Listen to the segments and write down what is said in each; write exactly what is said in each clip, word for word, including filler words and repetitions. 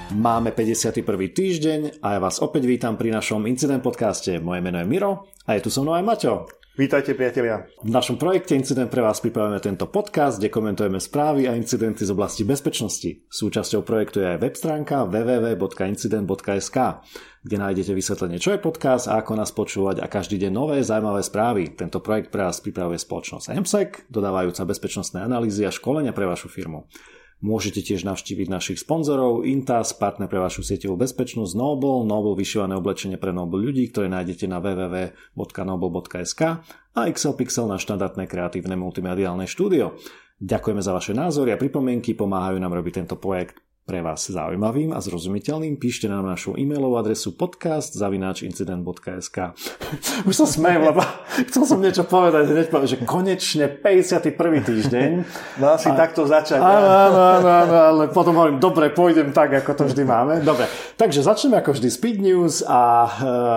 Máme päťdesiaty prvý týždeň a ja vás opäť vítam pri našom Incident podcaste. Moje meno je Miro a je tu so mnou aj Maťo. Vítajte, priatelia. V našom projekte Incident pre vás pripravujeme tento podcast, kde komentujeme správy a incidenty z oblasti bezpečnosti. Súčasťou projektu je aj web stránka w w w bodka incident bodka es ka, kde nájdete vysvetlenie, čo je podcast a ako nás počúvať a každý deň nové zaujímavé správy. Tento projekt pre vás pripravuje spoločnosť em sek, dodávajúca bezpečnostné analýzy a školenia pre vašu firmu. Môžete tiež navštíviť našich sponzorov Intas, partner pre vašu sieťovú bezpečnosť, Noble, Noble vyšívané oblečenie pre Noble ľudí, ktoré nájdete na w w w bodka noble bodka es ka a Xelpixel na štandardné kreatívne multimediálne štúdio. Ďakujeme za vaše názory a pripomienky, pomáhajú nám robiť tento projekt pre vás zaujímavým a zrozumiteľným. Píšte nám našu e-mailovú adresu podcast zavináč incident bodka es ka. Už sa smejem, lebo chcel som niečo povedať, hneď povedať, že konečne päťdesiaty prvý týždeň. No asi a... takto začať. Áno, áno, áno, áno, ale potom hovorím, dobre, pôjdem tak, ako to vždy máme. Dobre, takže začneme ako vždy Speed News a uh,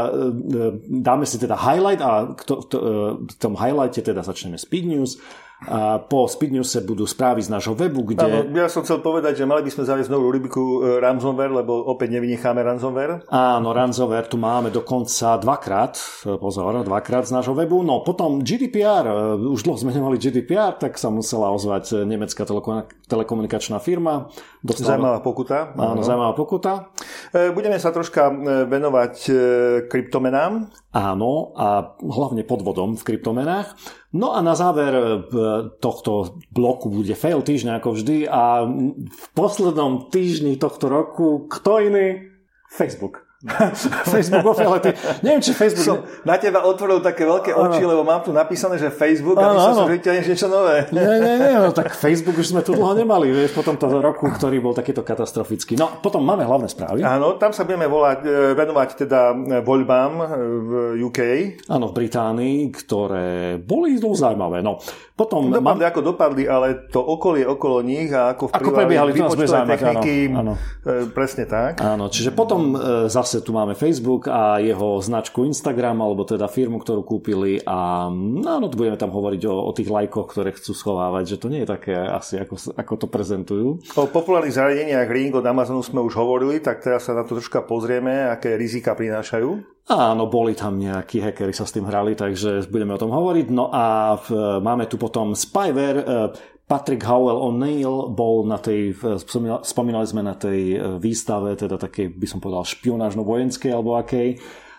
dáme si teda highlight a k, to, to, uh, v tom highlighte teda začneme Speed News. A po Speed Newse budú správy z nášho webu, kde... Áno, ja som chcel povedať, že mali by sme zaviesť novú rubriku ransomware, lebo opäť nevynecháme ransomware. Áno, ransomware tu máme dokonca dvakrát, pozor, dvakrát z nášho webu. No potom G D P R, už dlho sme nemali G D P R, tak sa musela ozvať nemecká telekomunikačná firma. Dostala... Zaujímavá pokuta. Áno, zaujímavá pokuta. Budeme sa troška venovať kryptomenám. Áno, a hlavne podvodom v kryptomenách. No a na záver tohto bloku bude fail týždňa ako vždy a v poslednom týždni tohto roku kto iný? Facebook. Facebook ofilety. Neviem, či Facebook... Som na teba otvoril také veľké oči, lebo mám tu napísané, že Facebook a myslím si, že vyťahneš niečo nové. Nie, nie, nie, no tak Facebook už sme tu dlho nemali, vieš, po tomto roku, ktorý bol takýto katastrofický. No, potom máme hlavné správy. Áno, tam sa budeme volať, venovať teda voľbám v ú ká. Áno, v Británii, ktoré boli dosť zaujímavé. No, potom... Dopadli, mám... ako dopadli, ale to okolie okolo nich a ako vplyvali výpočtové techniky. Áno, áno. Presne tak. Áno, čiže potom zase tu máme Facebook a jeho značku Instagram, alebo teda firmu, ktorú kúpili a áno, budeme tam hovoriť o, o tých lajkoch, ktoré chcú schovávať, že to nie je také asi, ako, ako to prezentujú. O populárnych zariadeniach Ring od Amazonu sme už hovorili, tak teraz sa na to troška pozrieme, aké rizika prinášajú. Áno, boli tam nejakí hackeri, sa s tým hrali, takže budeme o tom hovoriť. No a v, máme tu potom spyware. Patrick Howell O'Neill bol na tej, spomínali sme na tej výstave, teda takej, by som povedal, špionážno-vojenskej alebo akej.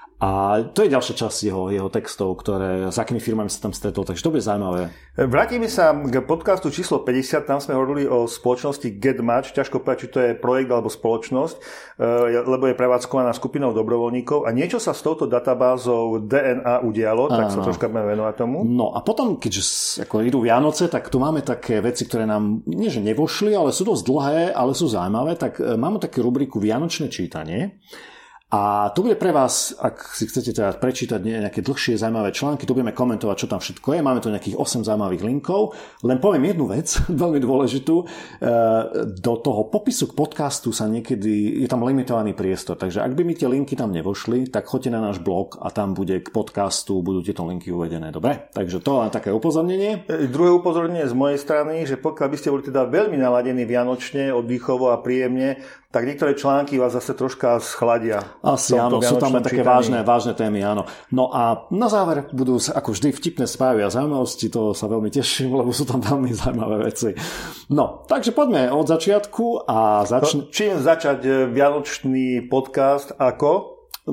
A to je ďalšia časť jeho, jeho textov, ktoré, s akými firmami sa tam stretol, takže to bude zaujímavé. Vrátime sa k podcastu číslo päťdesiat, tam sme hovorili o spoločnosti GetMatch, ťažko povedať, či to je projekt alebo spoločnosť, lebo je prevádzkovaná skupinou dobrovoľníkov a niečo sa s touto databázou dé en á udialo, tak sa troška budeme venovať tomu. No a potom, keďže ako idú Vianoce, tak tu máme také veci, ktoré nám, nie že nevošli, ale sú dosť dlhé, ale sú zaujímavé, tak máme takú rubriku Vianočné čítanie. A to bude pre vás, ak si chcete teda prečítať nejaké dlhšie zaujímavé články, tu budeme komentovať, čo tam všetko je. Máme tu nejakých osem zaujímavých linkov. Len poviem jednu vec, veľmi dôležitú. Do toho popisu k podcastu sa niekedy, je tam limitovaný priestor, takže ak by mi tie linky tam nevošli, tak choďte na náš blog a tam bude k podcastu, budú tieto linky uvedené. Dobre? Takže to len také upozornenie. Druhé upozornenie z mojej strany, že pokiaľ by ste boli teda veľmi naladení vianočne, oddychovo a príjemne, tak niektoré články vás zase troška schladia. Asi áno, sú tam také vážne, vážne témy, áno. No a na záver budú ako vždy vtipné správy a zaujímavosti, to sa veľmi teším, lebo sú tam veľmi zaujímavé veci. No, takže poďme od začiatku a začne... Čím začať vianočný podcast ako...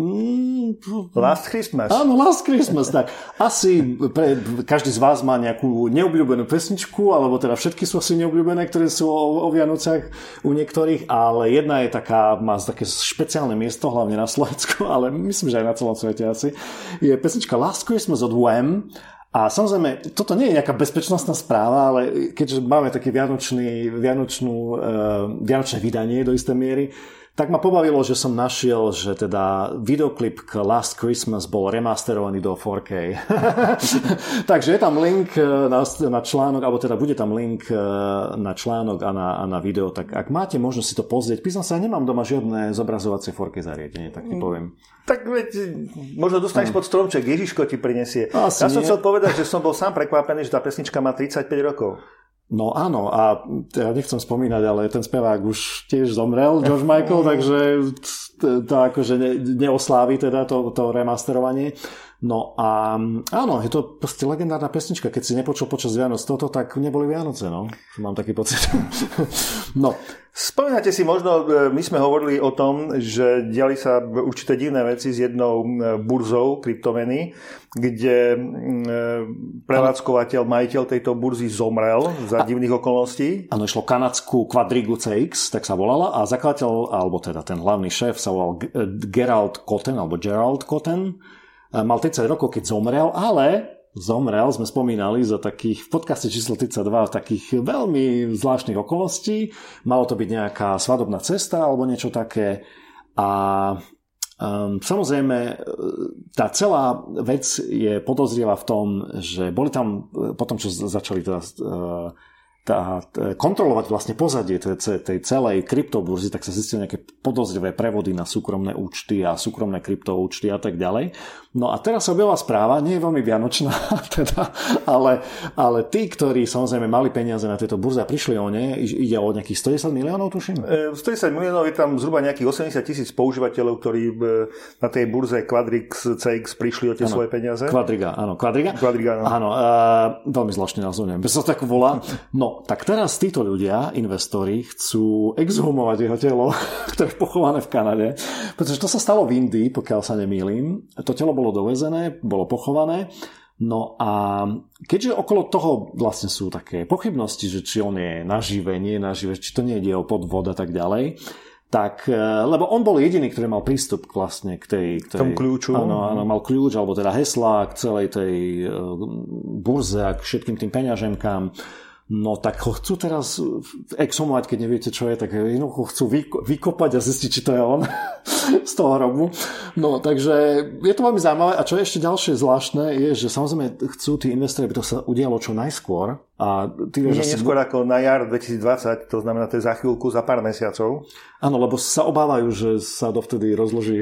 Last Christmas. Áno, Last Christmas, tak. Asi pre, každý z vás má nejakú neobľúbenú pesničku, alebo teda všetky sú asi neobľúbené, ktoré sú o, o Vianocach u niektorých, ale jedna je taká, má také špeciálne miesto, hlavne na Slovensku, ale myslím, že aj na celom svete asi. Je pesnička Last Christmas od Wham. A samozrejme, toto nie je nejaká bezpečnostná správa, ale keďže máme také vianočný, vianočnú, uh, vianočné vydanie do istej miery, tak ma pobavilo, že som našiel, že teda videoklip k Last Christmas bol remasterovaný do four ká. Takže je tam link na, na článok, alebo teda bude tam link na článok a na, a na video, tak ak máte možnosť si to pozrieť, písam sa, nemám doma žiadne zobrazovacie four ká zariadenie, tak ti poviem. Tak veď, možno dostaneš pod stromček, Ježiško ti prinesie. Asi ja som nie. chcel povedať, že som bol sám prekvapený, že tá pesnička má tridsaťpäť rokov. No áno, a ja nechcem spomínať, ale ten spevák už tiež zomrel, George Michael, takže to akože ne, neoslávi teda to, to remasterovanie. No a áno, je to proste legendárna pesnička. Keď si nepočul počas Vianoc toto, tak neboli Vianoce, no. Mám taký pocit. No. Spomínate si možno, my sme hovorili o tom, že diali sa určité divné veci s jednou burzou kryptomeny, kde prevádzkovateľ, majiteľ tejto burzy zomrel za divných okolností. Áno, išlo kanadskú Quadrigu cé iks, tak sa volala, a zakladateľ, alebo teda ten hlavný šéf sa volal Gerald Cotten, alebo Gerald Cotten. Mal tridsať rokov, keď zomrel, ale zomrel, sme spomínali, za takých, v podcaste číslo tridsaťdva, takých veľmi zvláštnych okolností. Malo to byť nejaká svadobná cesta alebo niečo také. A um, samozrejme, tá celá vec je podozrievá v tom, že boli tam, potom čo začali teda uh, tá, kontrolovať vlastne pozadie tej, tej celej kryptoburzy, tak sa zistili nejaké podozrivé prevody na súkromné účty a súkromné kryptoúčty a tak ďalej. No a teraz sa objavila správa, nie je veľmi vianočná, teda, ale, ale tí, ktorí samozrejme mali peniaze na tejto burze a prišli o ne, ide o nejakých stodesať miliónov, tuším? stodesať miliónov, je tam zhruba nejakých osemdesiat tisíc používateľov, ktorí na tej burze Quadrix cé iks prišli o tie ano, svoje peniaze. Quadriga, áno, Quadriga. Quadriga, áno. Áno, uh, veľmi zvláštne názov, neviem, bez to tak volá. No, tak teraz títo ľudia, investori, chcú exhumovať jeho telo, ktoré je pochované v Kanade, pretože to sa stalo v Indii, pokiaľ sa nemýlim. To telo bolo dovezené, bolo pochované. No a keďže okolo toho vlastne sú také pochybnosti, že či on je nažive, nie je nažive, či to nie ide o podvod a tak ďalej, tak, lebo on bol jediný, ktorý mal prístup vlastne k tej... K tej tomu kľúču. Áno, áno, mal kľúč, alebo teda heslá k celej tej burze a k všetkým tým peňaženkám. No tak ho chcú teraz exhumovať, keď neviete, čo je, tak jednoducho chcú vykopať a zistiť, či to je on z toho hrobu. No takže je to veľmi zaujímavé. A čo je ešte ďalšie zvláštne, je, že samozrejme chcú tí investori, aby to sa udialo čo najskôr. A ty vieš, Nie neskôr si... ako na jar dvetisícdvadsať, to znamená, to je za chvíľku, za pár mesiacov. Áno, lebo sa obávajú, že sa dovtedy rozloží.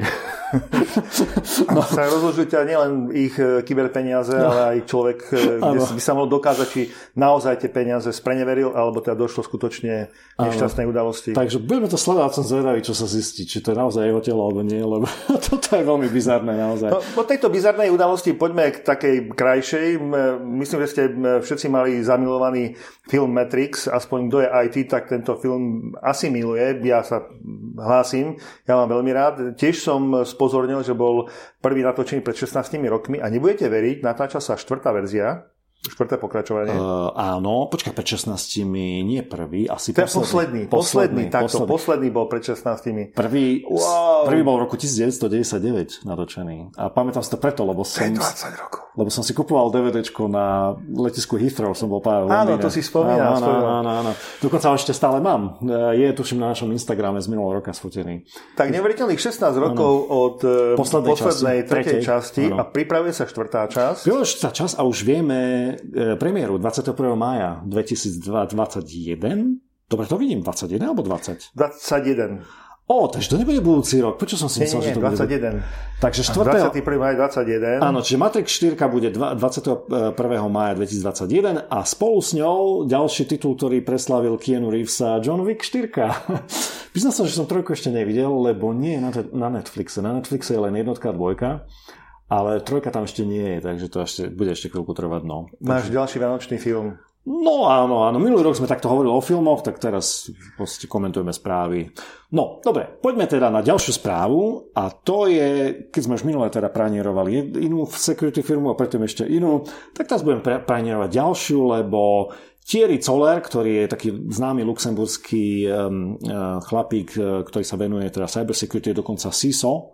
No. Sa rozloží ťa nielen ich kyberpeniaze, no. ale aj človek, kde by sa mohol dokázať, či naozaj tie peniaze spreneveril, alebo teda došlo skutočne nešťastnej udalosti. Takže budeme to sledovať, som zvedavý, čo sa zistí, či to je naozaj jeho telo, alebo nie, lebo toto je veľmi bizarné naozaj. No, po tejto bizarnej udalosti poďme k takej krajšej. Myslím, že ste všetci mali zamilovaný film Matrix, aspoň kto je í té, tak tento film asi miluje. Ja sa hlásim, ja mám veľmi rád. Tiež som spozornil, že bol prvý natočený pred šestnástimi rokmi a nebudete veriť, natáča sa štvrtá verzia. Štvrté pokračovanie. Uh, áno, počkaj, pred šestnástimi, nie prvý, asi to posledný. Posledný, posledný, posledný, takto, posledný. posledný bol pred šestnástimi. Prvý, wow. prvý bol v roku devätnásťstodeväťdesiatdeväť natočený. A pamätám si to preto, lebo som, dvadsať rokov. Lebo som si kupoval DVDčko na letisku Heathrow, som bol pár Áno, to si spomínam. Áno, áno, áno, áno. Dokonca ho ešte stále mám. Je, tuším, na našom Instagrame z minulého roka sfotený. Tak neuveriteľných šestnásť rokov áno. od poslednej, poslednej časti, tretej časti áno. a pripravuje sa štvrtá časť. Pripravuje sa časť a už vieme premiéru dvadsiateho prvého mája dvetisícdvadsaťjeden. Dobre, to vidím, dvadsaťjeden alebo dvadsať? dvadsaťjeden. Ó, takže to nebude budúci rok. Prečo som si myslel, že to dvadsaťjeden. bude? Takže štvrtého dvadsiateho prvého mája dvadsaťjeden. Áno, čiže Matrix štyri bude dvadsiateho prvého mája dvetisícdvadsaťjeden a spolu s ňou ďalší titul, ktorý preslávil Keanu Reevesa, John Wick štyri. Priznal som, že som trojku ešte nevidel, lebo nie je na Netflixe. Na Netflixe je len jednotka a dvojka. Ale trojka tam ešte nie je, takže to ešte, bude ešte chvíľku trvať. No. Máš takže... ďalší vianočný film? No áno, áno. Minulý rok sme takto hovorili o filmoch, tak teraz komentujeme správy. No, dobre, poďme teda na ďalšiu správu a to je, keď sme už minulé teda pranierovali inú security firmu a predtým ešte inú, tak teraz budeme pranierovať ďalšiu, lebo Thierry Zoller, ktorý je taký známy luxemburský um, uh, chlapík, uh, ktorý sa venuje teda cybersecurity, dokonca C I S O,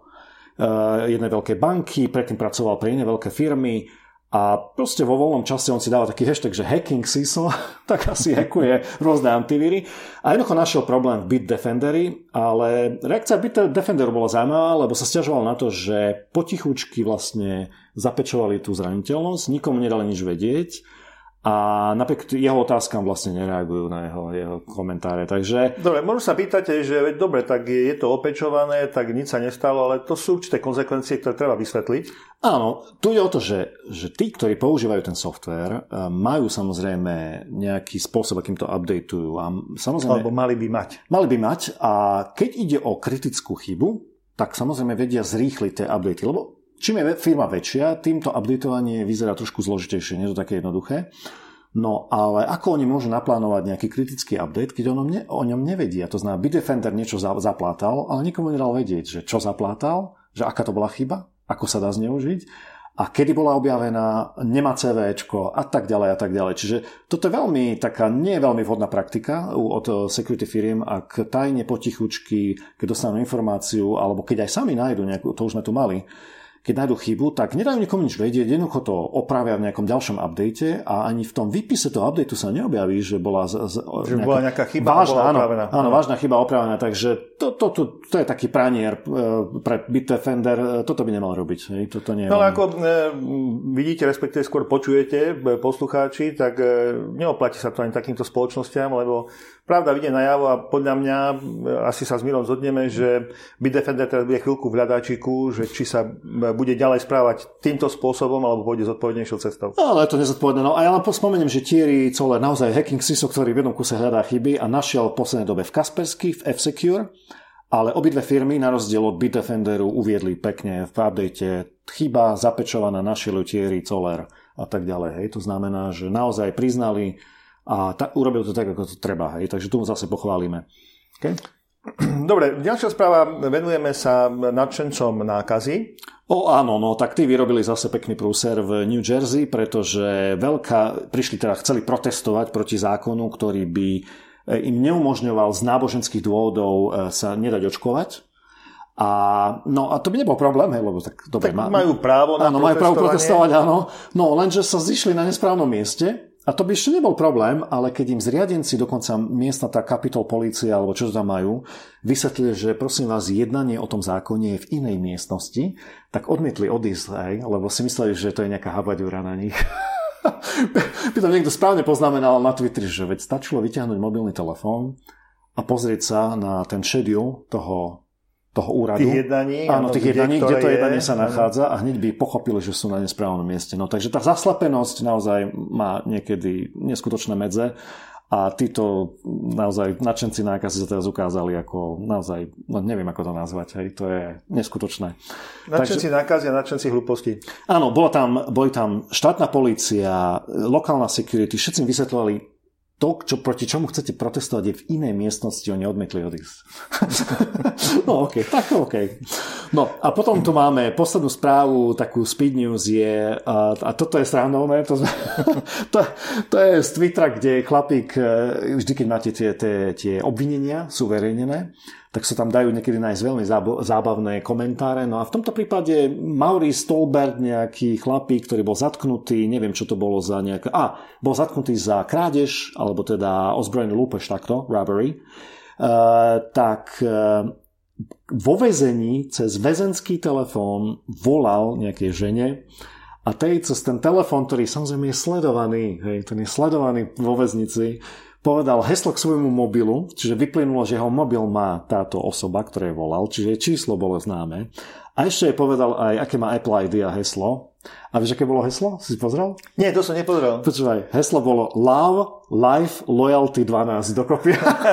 jednej veľkej banky, predtým pracoval pre iné veľké firmy a proste vo voľnom čase on si dáva taký hashtag, že hacking C I S O, tak asi hackuje rôzne antivíry a jednoducho našiel problém v Bitdefenderi, ale reakcia Bitdefenderu bola zaujímavá, lebo sa sťažoval na to, že potichučky vlastne zapečovali tú zraniteľnosť, nikomu nedali nič vedieť a napriek jeho otázkam vlastne nereagujú na jeho, jeho komentáre. Takže... Dobre, možno sa pýtate, že veď dobre, tak je to opečované, tak nič sa nestalo, ale to sú určité konzekvencie, ktoré treba vysvetliť. Áno, tu je o to, že, že tí, ktorí používajú ten software, majú samozrejme nejaký spôsob, akým to updateujú. A samozrejme, alebo mali by mať. Mali by mať a keď ide o kritickú chybu, tak samozrejme vedia zrýchliť tie updaty, lebo čím je firma väčšia, týmto updatovanie vyzerá trošku zložitejšie, nie je to také jednoduché. No ale ako oni môžu naplánovať nejaký kritický update, keď o ňom, ne, o ňom nevedia? To znamená, Bitdefender niečo zaplátal, ale nikomu nedal vedieť, že čo zaplátal, že aká to bola chyba, ako sa dá zneužiť a kedy bola objavená, nemá CVčko a tak ďalej a tak ďalej. Čiže toto je veľmi taká, nie veľmi vhodná praktika od security firm, ak tajne potichučky, keď dostanú informáciu, alebo keď aj sami nájdu nejakú, to už sme tu mali, keď nájdu chybu, tak nedajú nikomu nič vedieť, jednoducho to opravia v nejakom ďalšom update a ani v tom výpise toho updateu sa neobjaví, že bola, z, z, že nejaká, bola nejaká chyba vážna, bola opravená. Áno, áno, vážna chyba opravená, takže to, to, to, to je taký pranier pre Bitdefender, toto by nemal robiť. Hej? Toto nie je no veľmi... ako e, vidíte, respektíve skôr počujete, poslucháči, tak e, neoplatí sa to ani takýmto spoločnostiam, lebo pravda vidie najavo a podľa mňa asi sa s Mirom zhodneme, že Bitdefender teraz bude chvíľku v hľadáčiku, že či sa bude ďalej správať týmto spôsobom alebo pôjde zodpovednejšou cestou. No, ale je to nezodpovedné. No a ja len pospomeniem, že Thierry Zoller naozaj hacking siso, ktorý v jednom kuse hľadá chyby a našiel v poslednej dobe v Kaspersky, v F-Secure, ale obidve firmy na rozdiel od Bitdefenderu uviedli pekne v update chyba zapečovaná, našiel ju Thierry Zoller a tak ďalej. Hej. To znamená, že naozaj priznali a ta, urobil to tak, ako to treba. Hej. Takže tu zase pochválime. Okay? Dobre, ďalšia správa, venujeme sa nadšencom nákazy. O áno, no tak tí vyrobili zase pekný prúser v New Jersey, pretože veľká, prišli teda, chceli protestovať proti zákonu, ktorý by im neumožňoval z náboženských dôvodov sa nedať očkovať. A, no a to by nebol problém, hej, lebo tak dobre. Tak majú právo na áno, majú právo protestovať, áno. No lenže sa zišli na nesprávnom mieste. A to by ešte nebol problém, ale keď im zriadenci, dokonca miestna tá Capitol polícia, alebo čo tam majú, vysvetlili, že prosím vás, jednanie o tom zákone je v inej miestnosti, tak odmietli odísť, aj, lebo si mysleli, že to je nejaká habaďúra na nich. Pýtam, niekto správne poznamenal na Twitteri, že veď stačilo vyťahnuť mobilný telefón a pozrieť sa na ten schedule toho toho úradu. Tých jednaní. Áno, tých jednaní, kde to jednanie je, sa nachádza a hneď by pochopili, že sú na nesprávnom mieste. No, takže tá zaslepenosť naozaj má niekedy neskutočné medze a títo naozaj nadšenci nákazy sa teraz ukázali ako naozaj, no neviem ako to nazvať, hej, to je neskutočné. Nadšenci takže, nákazy a nadšenci hlúposti. Áno, bola tam, boli tam štátna polícia, lokálna security, všetci im vysvetľovali to, čo, proti čomu chcete protestovať, je v inej miestnosti, oni odmietli odísť. No okej, okay, tak okej. Okay. No a potom tu máme poslednú správu, takú speed news je, a, a toto je srandovné, to, to, to je z Twittera, kde chlapík, vždy keď máte tie, tie, tie obvinenia, sú verejnené, tak sa tam dajú niekedy nájsť veľmi zábavné komentáre. No a v tomto prípade Maurice Stolberg, nejaký chlapík, ktorý bol zatknutý, neviem, čo to bolo za nejaké... A, bol zatknutý za krádež, alebo teda ozbrojený lúpež, takto, robbery. Uh, tak uh, vo väzení cez väzenský telefón volal nejakej žene a tej cez ten telefón, ktorý samozrejme je sledovaný, hej, ten je sledovaný vo väznici, povedal heslo k svojmu mobilu, čiže vyplynulo, že jeho mobil má táto osoba, ktorej volal, čiže číslo bolo známe. A ešte jej povedal aj, aké má Apple í dé a heslo. A vieš, aké bolo heslo? Si pozrel? Nie, to som nepozrel. Počúvaj, heslo bolo Love, Life, Loyalty dvanásť dokopy.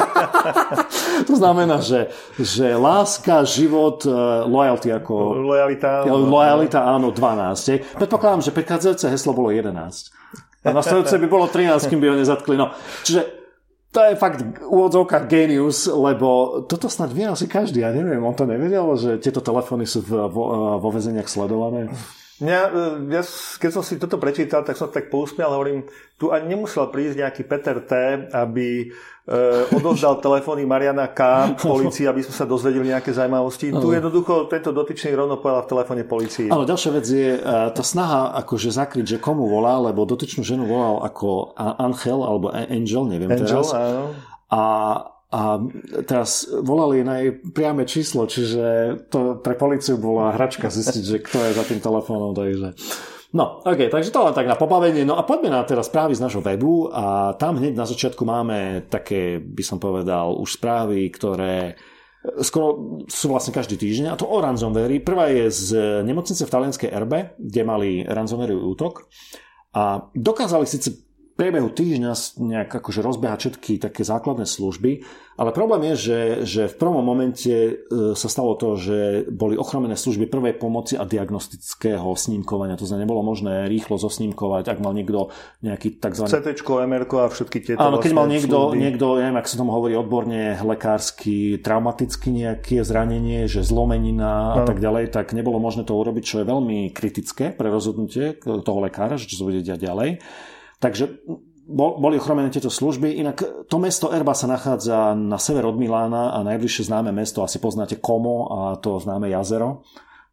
To znamená, že, že láska, život, loyalty ako... Lojalita. Lojalita, áno, dvanásť. Predpokladám, že predchádzajúce heslo bolo jedenásť. A nasledujúce by bolo trinásť, kým by ho nezatkli. No, čiže to je fakt úvodzovka genius, lebo toto snad vie asi každý. Ja neviem, on to nevedel, že tieto telefóny sú v, vo, vo väzeniach sledované. Ja, ja, keď som si toto prečítal, tak som tak pousmial, hovorím, tu ani nemusel prísť nejaký Peter T, aby e, odovzdal telefóny Mariana K. polícii, aby sme sa dozvedeli nejaké zaujímavosti. Tu jednoducho tento dotyčný rovno povedal v telefóne polícii. Áno, ďalšia vec je tá snaha akože zakryť, že komu volá, lebo dotyčnú ženu volal ako Angel alebo Angel, neviem Angel, teraz. Áno. A A teraz volali na jej priame číslo, čiže to pre políciu bola hračka zistiť, že kto je za tým telefónom. Takže No, ok, takže to len tak na pobavenie. No a poďme na teraz správy z nášho webu a tam hneď na začiatku máme také, by som povedal, už správy, ktoré skoro sú vlastne každý týždeň a to o ransomware. Prvá je z nemocnice v talianskej Erbe, kde mali ransomwareový útok a dokázali síce v priebehu týždňa nejak akože rozbehať všetky také základné služby, ale problém je, že, že v prvom momente sa stalo to, že boli ochromené služby prvej pomoci a diagnostického snímkovania. To znamená, nebolo možné rýchlo zosnímkovať, ak mal niekto nejaký takzvaný... cé téčko, em erko a všetky tieto... Áno, keď mal niekto, niekto, neviem, ak sa tomu hovorí odborne, lekársky, traumaticky nejaké zranenie, že zlomenina a tak ďalej, tak nebolo možné to urobiť, čo je veľmi kritické pre rozhodnutie toho lekára, že čo sa bude diať ďalej. Takže boli ochromené tieto služby. Inak to mesto Erba sa nachádza na sever od Milána a najbližšie známe mesto, asi poznáte Como a to známe jazero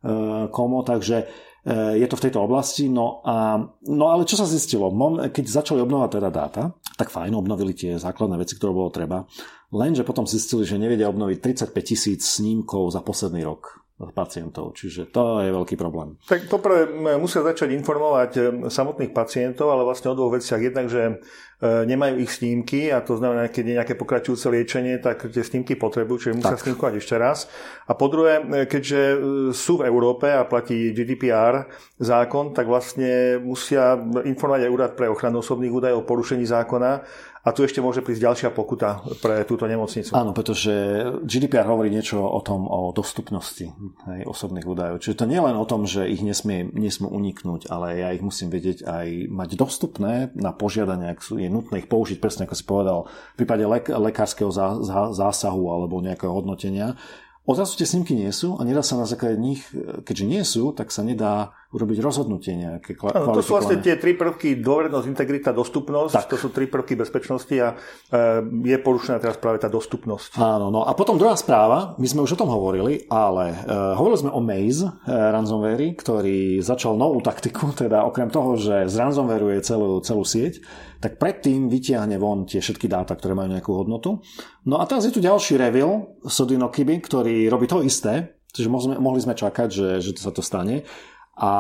Como, takže je to v tejto oblasti. No, a, no ale čo sa zistilo? Keď začali obnovať teda dáta, tak fajn, obnovili tie základné veci, ktoré bolo treba. Lenže potom zistili, že nevedia obnoviť tridsaťpäť tisíc snímkov za posledný rok pacientov, čiže to je veľký problém. Tak poprvé musia začať informovať samotných pacientov, ale vlastne o dvoch veciach. Jednak, že nemajú ich snímky a to znamená, keď je nejaké pokračujúce liečenie, tak tie snímky potrebujú, čiže musia tak snímkovať ešte raz. A po druhé, keďže sú v Európe a platí G D P R zákon, tak vlastne musia informovať aj úrad pre ochranu osobných údajov o porušení zákona. A tu ešte môže prísť ďalšia pokuta pre túto nemocnicu. Áno, pretože G D P R hovorí niečo o tom, o dostupnosti hej, osobných údajov. Čiže to nie len o tom, že ich nesmie, nesmú uniknúť, ale ja ich musím vedieť aj mať dostupné na požiadanie, ak je nutné ich použiť, presne ako si povedal, v prípade lek- lekárskeho zá- zá- zásahu alebo nejakého hodnotenia. Odrazu tie snímky nie sú a nedá sa na základe nich, keďže nie sú, tak sa nedá urobiť rozhodnutie nejaké kvalifikované. To sú vlastne tie tri prvky: dôvernosť, integrita, dostupnosť. Tak. To sú tri prvky bezpečnosti a je porušená teraz práve tá dostupnosť. Áno, no a potom druhá správa, my sme už o tom hovorili, ale uh, hovorili sme o Maze uh, ransomware, ktorý začal novú taktiku, teda okrem toho, že zransomwareuje celú, celú sieť, tak predtým vytiahne von tie všetky dáta, ktoré majú nejakú hodnotu. No a teraz je tu ďalší reveal Sodinokibi, ktorý robí to isté, čiže mohli sme čakať, že, že to sa to stane. A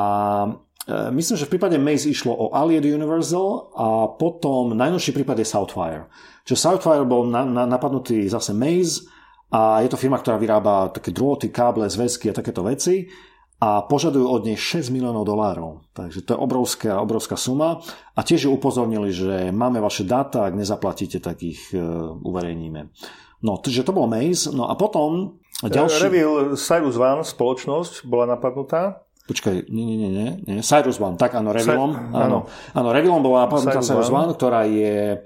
e, myslím, že v prípade Maze išlo o Allied Universal a potom najnovší prípad je Southwire. Čiže Southwire bol na, na, napadnutý zase Maze a je to firma, ktorá vyrába také drôty, káble, zväzky a takéto veci a požadujú od nej šesť miliónov dolárov. Takže to je obrovská, obrovská suma a tiež ju upozornili, že máme vaše dáta, ak nezaplatíte, tak ich e, uverejníme. No, takže to bolo Maze. No a potom ďalší... Reveal Cyrus One spoločnosť bola napadnutá. Počkaj, nie, nie, nie, nie. Cyrus One, tak áno, Revilom. Sa, áno. áno, Revilom bola napadnutá Cyrus One, ktorá je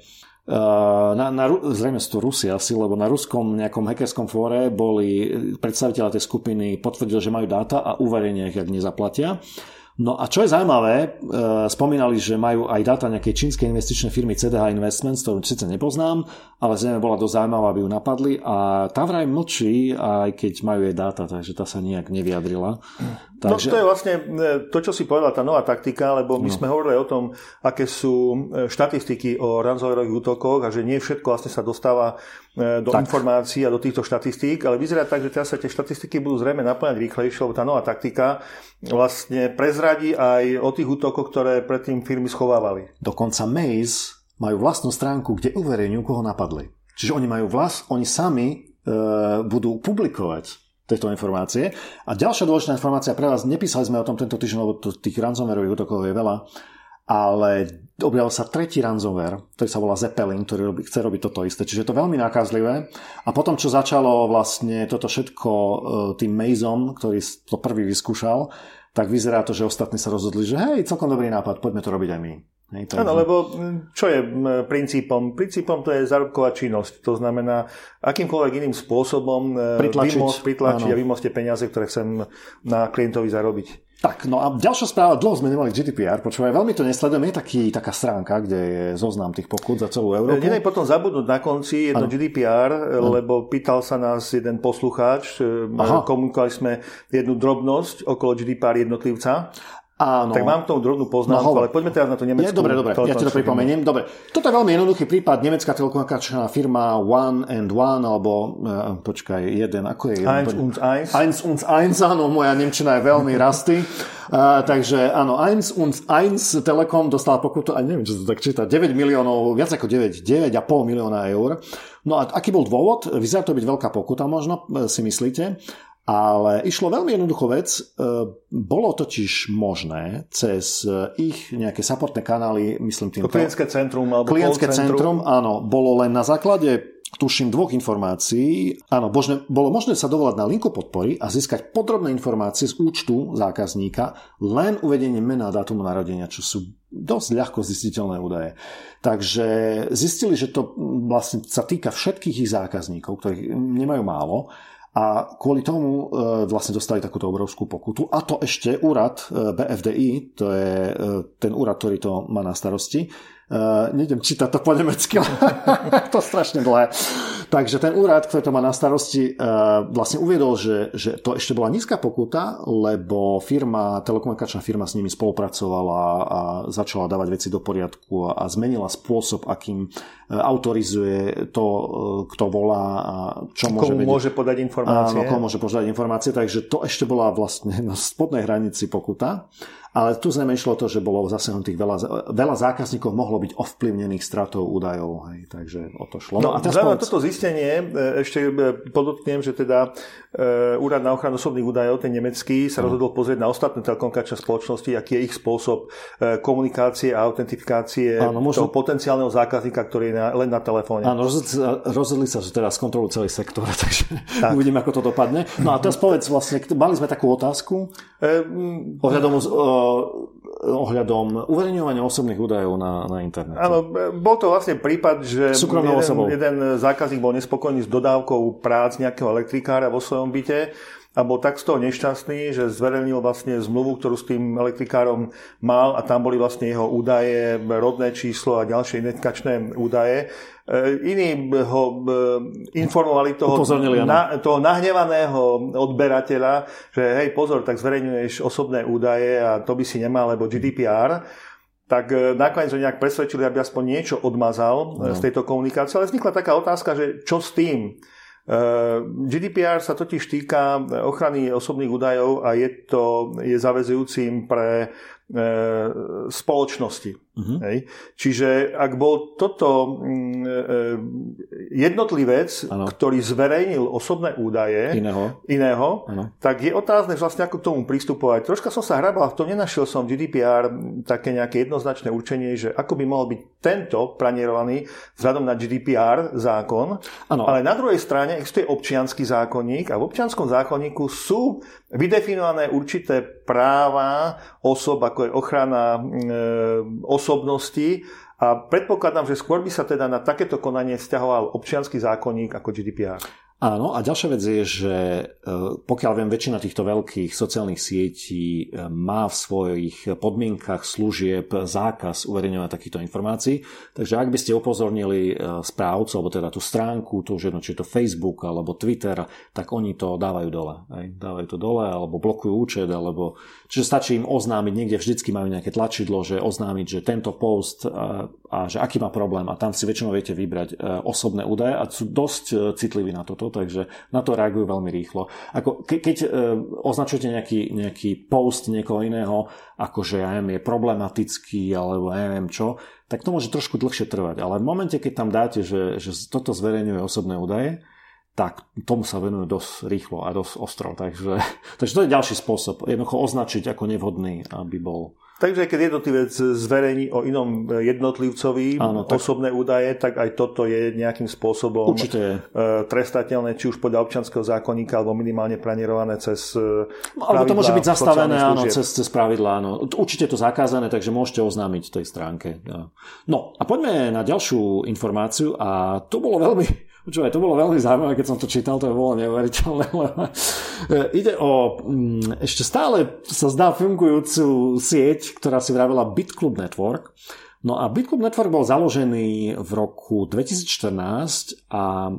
uh, na, na, zrejme sú to Rusi asi, lebo na ruskom nejakom hackerskom fóre boli predstaviteľa tej skupiny potvrdili, že majú dáta a uverejnia ich, ak nezaplatia. No a čo je zaujímavé, spomínali, že majú aj dáta nejakej čínskej investičnej firmy cé dé há Investments, ktorú síce nepoznám, ale zrejme bola dosť zaujímavá, aby ju napadli a tá vraj mlčí, aj keď majú jej dáta, takže tá sa nejak nevyjadrila. Takže... No to je vlastne to, čo si povedala, tá nová taktika, lebo my no. sme hovorili o tom, aké sú štatistiky o ransomwareových útokoch a že nie všetko vlastne sa dostáva do tak. informácií a do týchto štatistík, ale vyzerá tak, že teraz sa tie štatistiky budú zrejme naplňať rýchlejšie, lebo tá nová taktika vlastne prezradí aj o tých útokoch, ktoré predtým firmy schovávali. Dokonca Maze majú vlastnú stránku, kde uverejňujú, koho napadli. Čiže oni majú vlast, oni sami e, budú publikovať tieto informácie. A ďalšia dôležitá informácia pre vás, nepísali sme o tom tento týždeň, lebo tých ransomwareových útokov je veľa, ale objavil sa tretí ransomware, ktorý sa volá Zeppelin, ktorý robí, chce robiť toto isté. Čiže je to veľmi nákazlivé. A potom, čo začalo vlastne toto všetko tým Mazom, ktorý to prvý vyskúšal, tak vyzerá to, že ostatní sa rozhodli, že hej, celkom dobrý nápad, poďme to robiť aj my. Áno, lebo čo je princípom? Princípom to je zárobková činnosť. To znamená, akýmkoľvek iným spôsobom vymôcť, pritlačiť a vymôcť tie peniaze, ktoré chcem na klientovi zarobiť. Tak, no a ďalšia správa, dlho sme nemali G D P R, počúvaj, veľmi to nesledujem, je taký, taká stránka, kde je zoznam tých pokút za celú Európu. Nedaj potom zabudnúť na konci jedno ano. G D P R, ano. Lebo pýtal sa nás jeden poslucháč, Aha. komunikovali sme jednu drobnosť okolo G D P R jednotlivca. Áno. Tak mám k tomu drobnú poznámku, no, ale poďme teraz na tú nemeckú. Je, dobre, dobre, ja ti to pripomeniem. Dobre. Toto je veľmi jednoduchý prípad. Nemecká telekomunikačná firma One and One, alebo uh, počkaj, jeden, ako je jeden? Eins und eins. Eins und eins, áno, moja nemčina je veľmi rastý. Uh, takže áno, Eins und eins Telekom dostala pokutu, a neviem, čo to tak číta, deväť miliónov, viac ako deväť, deväť a pol milióna eur. No a aký bol dôvod? Vyzerá to byť veľká pokuta, možno si myslíte. Ale išlo veľmi jednoduchú vec. Bolo totiž možné cez ich nejaké supportné kanály, myslím tým... Klientské centrum alebo klientské centrum, áno, bolo len na základe, tuším, dvoch informácií. Áno, božne, bolo možné sa dovolať na linku podpory a získať podrobné informácie z účtu zákazníka len uvedením mena a dátumu narodenia, čo sú dosť ľahko zistiteľné údaje. Takže zistili, že to vlastne sa týka všetkých ich zákazníkov, ktorých nemajú málo. A kvôli tomu e, vlastne dostali takúto obrovskú pokutu. A to ešte úrad e, bé ef dé í, to je e, ten úrad, ktorý to má na starosti. E, nejdem čítať to po nemecky, to je strašne dlhé. Takže ten úrad, ktorý to má na starosti, e, vlastne uviedol, že, že to ešte bola nízka pokuta, lebo firma, telekomunikačná firma s nimi spolupracovala a začala dávať veci do poriadku a, a zmenila spôsob, akým autorizuje to, kto volá a čo môže, komu môže podať informácie. Áno, komu môže podať informácie, takže to ešte bola vlastne na spodnej hranici pokuta. Ale tu zrejme išlo to, že bolo zasiahnutých veľa, veľa zákazníkov mohlo byť ovplyvnených stratou údajov. Hej, takže o to šlo. No, no a vzhľadom na toto zistenie ešte podotknem, že teda Úrad na ochranu osobných údajov, ten nemecký, sa no. rozhodol pozrieť na ostatné telekomunikačné spoločnosti, aký je ich spôsob komunikácie a autentifikácie áno, môžu... toho potenciálneho zákazníka, ktorý je na, len na telefóne. Áno, rozhodli sa, že teraz kontrolujú celý sektor, takže tak. Uvidíme, ako to dopadne. No a teraz povedz vlastne, mali sme takú otázku ehm... ohľadom ohľadom uverejňovania osobných údajov na, na internete. Áno, bol to vlastne prípad, že jeden, jeden zákazník bol nespokojný s dodávkou prác nejakého elektrikára vo svojom byte a bol tak z toho nešťastný, že zverejnil vlastne zmluvu, ktorú s tým elektrikárom mal a tam boli vlastne jeho údaje, rodné číslo a ďalšie identifikačné údaje. Iní ho informovali toho, na, toho nahnevaného odberateľa, že hej, pozor, tak zverejňuješ osobné údaje a to by si nemal, lebo Gé Dé Pé Er. Tak nakoniec ho nejak presvedčili, aby aspoň niečo odmazal no. z tejto komunikácie. Ale vznikla taká otázka, že čo s tým? Gé Dé Pé Er sa totiž týka ochrany osobných údajov a je to je zaväzujúcim pre spoločnosti. Uh-huh. Hej. Čiže ak bol toto jednotlivec, ano. ktorý zverejnil osobné údaje iného, iného tak je otázne vlastne ako k tomu pristupovať. Troška som sa hrabal, v tom nenašiel som v Gé Dé Pé Er také nejaké jednoznačné určenie, že ako by mohol byť tento pranierovaný vzhľadom na Gé Dé Pé Er zákon. Ano. Ale na druhej strane existuje občiansky zákonník a v občianskom zákonníku sú vydefinované určité práva osob, ako je ochrana e, osobnosti a predpokladám, že skôr by sa teda na takéto konanie vzťahoval občiansky zákonník ako Gé Dé Pé Er. Áno, a ďalšia vec je, že pokiaľ viem, väčšina týchto veľkých sociálnych sietí má v svojich podmienkach služieb zákaz uverejňovania takýchto informácií, takže ak by ste upozornili správcu, alebo teda tú stránku, to už jedno, či je to Facebook alebo Twitter, tak oni to dávajú dole. Hej? Dávajú to dole, alebo blokujú účet, alebo čiže stačí im oznámiť, niekde vždycky majú nejaké tlačidlo, že oznámiť, že tento post a, a že aký má problém a tam si väčšinou viete vybrať osobné údaje a sú dosť citliví na toto, takže na to reagujú veľmi rýchlo. Ako ke, keď e, označujete nejaký, nejaký post niekoho iného, akože ja neviem, je problematický alebo ja neviem čo, tak to môže trošku dlhšie trvať. Ale v momente, keď tam dáte, že, že toto zverejňuje osobné údaje, tak tomu sa venujú dosť rýchlo a dosť ostro. Takže, takže to je ďalší spôsob. Jednoducho označiť ako nevhodný, aby bol... Takže keď jednotlivec zverejní o inom jednotlivcovi áno, tak... osobné údaje, tak aj toto je nejakým spôsobom Určite. trestateľné, či už podľa občianskeho zákonníka, alebo minimálne pranierované cez no, alebo to môže byť zastavené áno, cez, cez pravidlá. Áno. Určite je to zakázané, takže môžete oznámiť tej stránke. No a poďme na ďalšiu informáciu a to bolo veľmi... Počúvaj, to bolo veľmi zaujímavé, keď som to čítal, to bolo neuveriteľné. Ide o ešte stále sa zdá fungujúcu sieť, ktorá si vravela BitClub Network. No a BitClub Network bol založený v roku dvetisícštrnásť a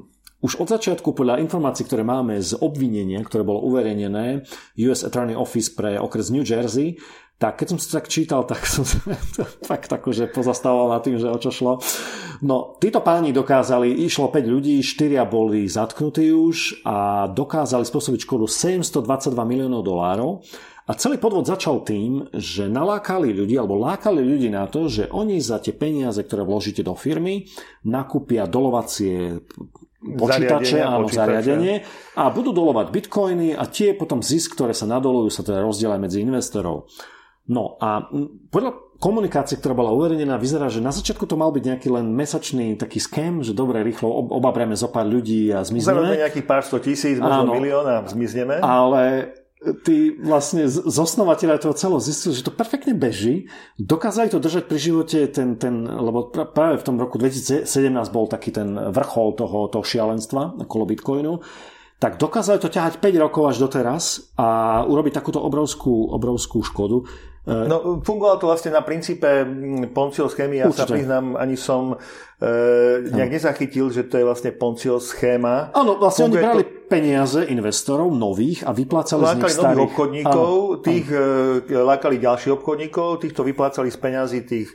už od začiatku podľa informácií, ktoré máme z obvinenia, ktoré bolo uverejnené U S Attorney Office pre okres New Jersey, tak keď som si tak čítal, tak som sa fakt akože pozastával nad tým, že o čo šlo. No, títo páni dokázali, išlo päť ľudí, štyria boli zatknutí už a dokázali spôsobiť škodu sedemstodvadsaťdva miliónov dolárov. A celý podvod začal tým, že nalákali ľudí, alebo lákali ľudí na to, že oni za tie peniaze, ktoré vložíte do firmy, nakúpia dolovacie počítače, áno, zariadenie a budú dolovať bitcoiny a tie potom zisk, ktoré sa nadolujú, sa teda rozdielajú medzi investorov. No a podľa komunikácie, ktorá bola uverejnená, vyzerá, že na začiatku to mal byť nejaký len mesačný taký scam, že dobre, rýchlo obabreme zo pár ľudí a zmizneme. Zároveň nejakých pár sto tisíc, možno milión a zmizneme. Ale tí vlastne zosnovateľia toho celého zistili, že to perfektne beží. Dokázali to držať pri živote ten, ten lebo práve v tom roku dvetisícsedemnásť bol taký ten vrchol toho, toho šialenstva okolo Bitcoinu. Tak dokázali to ťahať päť rokov až doteraz a urobiť takúto obrovskú, obrovskú škodu. No, fungovalo to vlastne na princípe Ponziho schémy. Ja Určite. sa priznám, ani som e, nejak nezachytil, že to je vlastne Ponziho schéma. Áno, vlastne Funguje oni brali to... peniaze investorov nových a vyplácali z nich starých. Lákali nových obchodníkov, áno, tých áno. lákali ďalších obchodníkov, týchto vyplácali z peňazí tých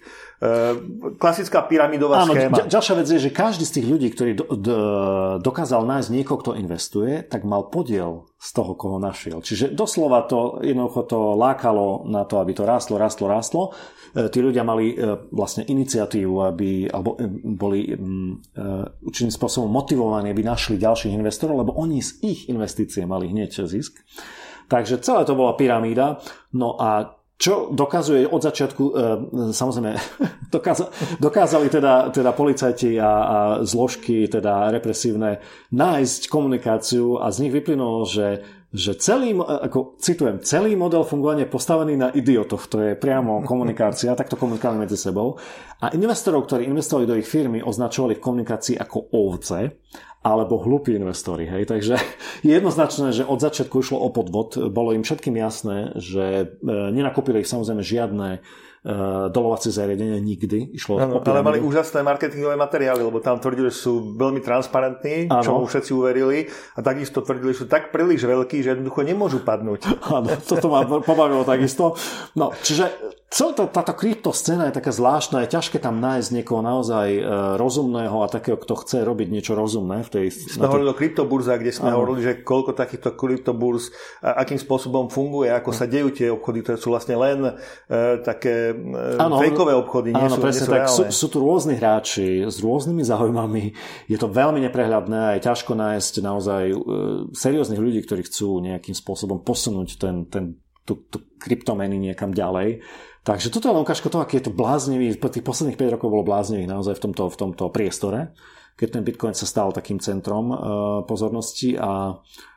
e, klasická pyramidová áno, schéma. Ďalšia vec je, že každý z tých ľudí, ktorý do, do, dokázal nájsť niekoho, kto investuje, tak mal podiel z toho, koho našiel. Čiže doslova to jednoducho to lákalo na to, aby to rástlo, rástlo, rástlo. E, tí ľudia mali e, vlastne iniciatívu, aby alebo, e, boli e, určitým spôsobom motivovaní, aby našli ďalších investorov, lebo oni z ich investície mali hneď zisk. Takže celé to bola pyramída. No a čo dokazuje od začiatku, e, samozrejme, dokázali, dokázali teda, teda policajti a, a zložky teda represívne nájsť komunikáciu a z nich vyplynulo, že, že celý, ako citujem, celý model fungovania je postavený na idiotoch, to je priamo komunikácia, takto komunikovali medzi sebou. A investorov, ktorí investovali do ich firmy, označovali v komunikácii ako ovce, alebo hlúpi investori. Hej? Takže je jednoznačné, že od začiatku išlo o podvod. Bolo im všetkým jasné, že nenakúpili ich samozrejme žiadne dolovacie zariadenia nikdy. Išlo ano, ale mali úžasné marketingové materiály, lebo tam tvrdili, že sú veľmi transparentní, čo mu všetci uverili, a takisto tvrdili, že sú tak príliš veľkí, že jednoducho nemôžu padnúť. Áno, toto ma pobavilo takisto. No, čiže celá táto kryptoscéna je taká zvláštna, je ťažké tam nájsť niekoho naozaj rozumného a takého, kto chce robiť niečo rozumné. V tej, sme hovorili o kryptoburzách, kde sme ano. hovorili, že koľko takýchto kryptoburz, akým spôsobom funguje, ako sa dejú tie obchody, ktoré sú vlastne len uh, také uh, fejkové obchody, nie áno, sú, presne nie sú tak. reálne. Sú, sú tu rôzni hráči s rôznymi záujmami. Je to veľmi neprehľadné a je ťažko nájsť naozaj uh, serióznych ľudí, ktorí chcú nejakým spôsobom posunúť ten, ten, tú, tú kryptomeny niekam ďalej. Takže toto je len ukážka toho, aký je to bláznivý, po tých posledných päť rokov bolo bláznivý naozaj v tomto, v tomto priestore, keď ten Bitcoin sa stal takým centrom uh, pozornosti a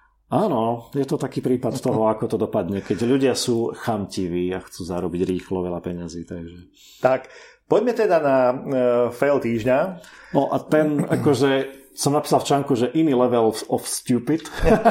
áno, je to taký prípad toho, ako to dopadne, keď ľudia sú chamtiví a chcú zarobiť rýchlo veľa peňazí. Takže. Tak, poďme teda na uh, fail týždňa. No a ten akože som napísal v článku, že iný level of stupid.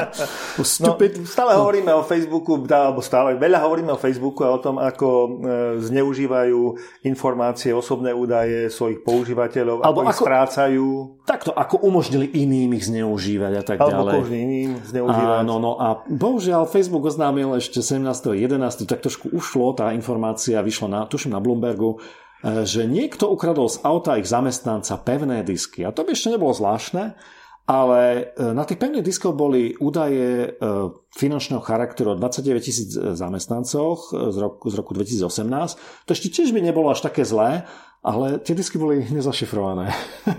stupid. No, stále no. hovoríme o Facebooku, alebo stále veľa hovoríme o Facebooku a o tom, ako e, zneužívajú informácie, osobné údaje svojich používateľov, alebo ako ich strácajú. Takto, ako umožnili iným ich zneužívať a tak alebo ďalej. Alebo umožnili iným zneužívať. Áno, no a bohužiaľ Facebook oznámil ešte sedemnásteho jedenásteho tak trošku ušlo, tá informácia vyšla na, tuším na Bloombergu, že niekto ukradol z auta ich zamestnanca pevné disky. A to by ešte nebolo zvláštne, ale na tých pevných diskoch boli údaje finančného charakteru o dvadsaťdeväť tisíc zamestnancoch z roku, z roku dvetisícosemnásť. To ešte tiež by nebolo až také zlé, ale tie disky boli nezašifrované.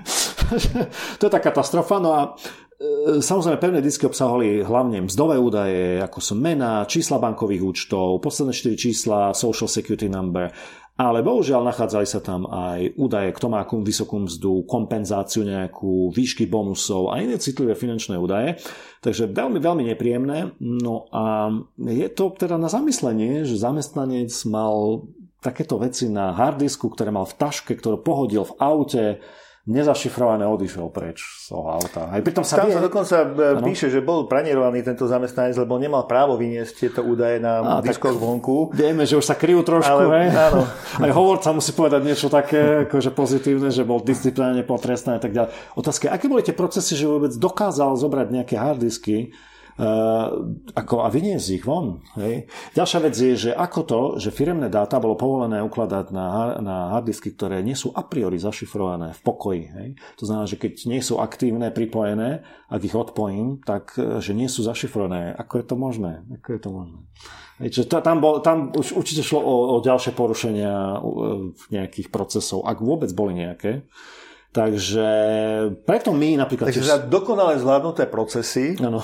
To je tá katastrofa. No a samozrejme pevné disky obsahovali hlavne mzdové údaje, ako sú mená, čísla bankových účtov, posledné štyri čísla Social Security Number. Ale bohužiaľ nachádzali sa tam aj údaje, kto má akú vysokú mzdu, kompenzáciu nejakú, výšky bonusov a iné citlivé finančné údaje. Takže veľmi, veľmi nepríjemné. No a je to teda na zamyslenie, že zamestnanec mal takéto veci na harddisku, ktoré mal v taške, ktorú pohodil v aute, nezašifrované odišiel preč z toho auta. Aj pritom sa Tam vie... sa dokonca ano? píše, že bol pranierovaný tento zamestnanec, lebo nemal právo vyniesť tieto údaje na diskoch vonku. Vieme, že už sa kryjú trošku, ale, áno. Aj hovorca musí povedať niečo také akože pozitívne, že bol disciplinárne potrestaný a tak ďalej. Otázka, aké boli tie procesy, že vôbec dokázal zobrať nejaké harddisky Uh, ako, a vyniesť ich von. Hej. Ďalšia vec je, že ako to, že firemné dáta bolo povolené ukladať na, na harddisky, ktoré nie sú a priori zašifrované v pokoji. Hej. To znamená, že keď nie sú aktívne, pripojené, ak ich odpojím, tak že nie sú zašifrované. Ako je to možné? Ako je to možné? Hej, čiže to, tam, bol, tam už určite šlo o, o ďalšie porušenia nejakých procesov, ak vôbec boli nejaké. Takže preto my napríklad... Takže za dokonale zvládnuté procesy, ano.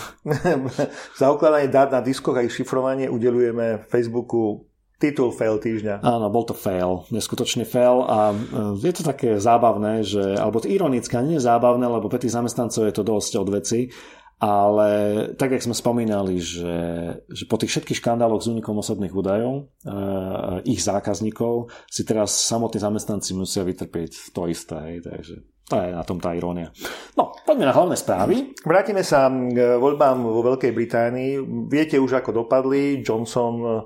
za ukladanie dát na diskoch a ich šifrovanie udeľujeme Facebooku titul fail týždňa. Áno, bol to fail, neskutočný fail a je to také zábavné, že, alebo to ironické, nie je zábavné, lebo pre tých zamestnancov je to dosť od veci, ale tak, jak sme spomínali, že, že po tých všetkých škandáloch s únikom osobných údajov e, ich zákazníkov si teraz samotní zamestnanci musia vytrpieť to isté. Takže to je na tom tá irónia. No, poďme na hlavné správy. Vrátime sa k voľbám vo Veľkej Británii. Viete už, ako dopadli. Johnson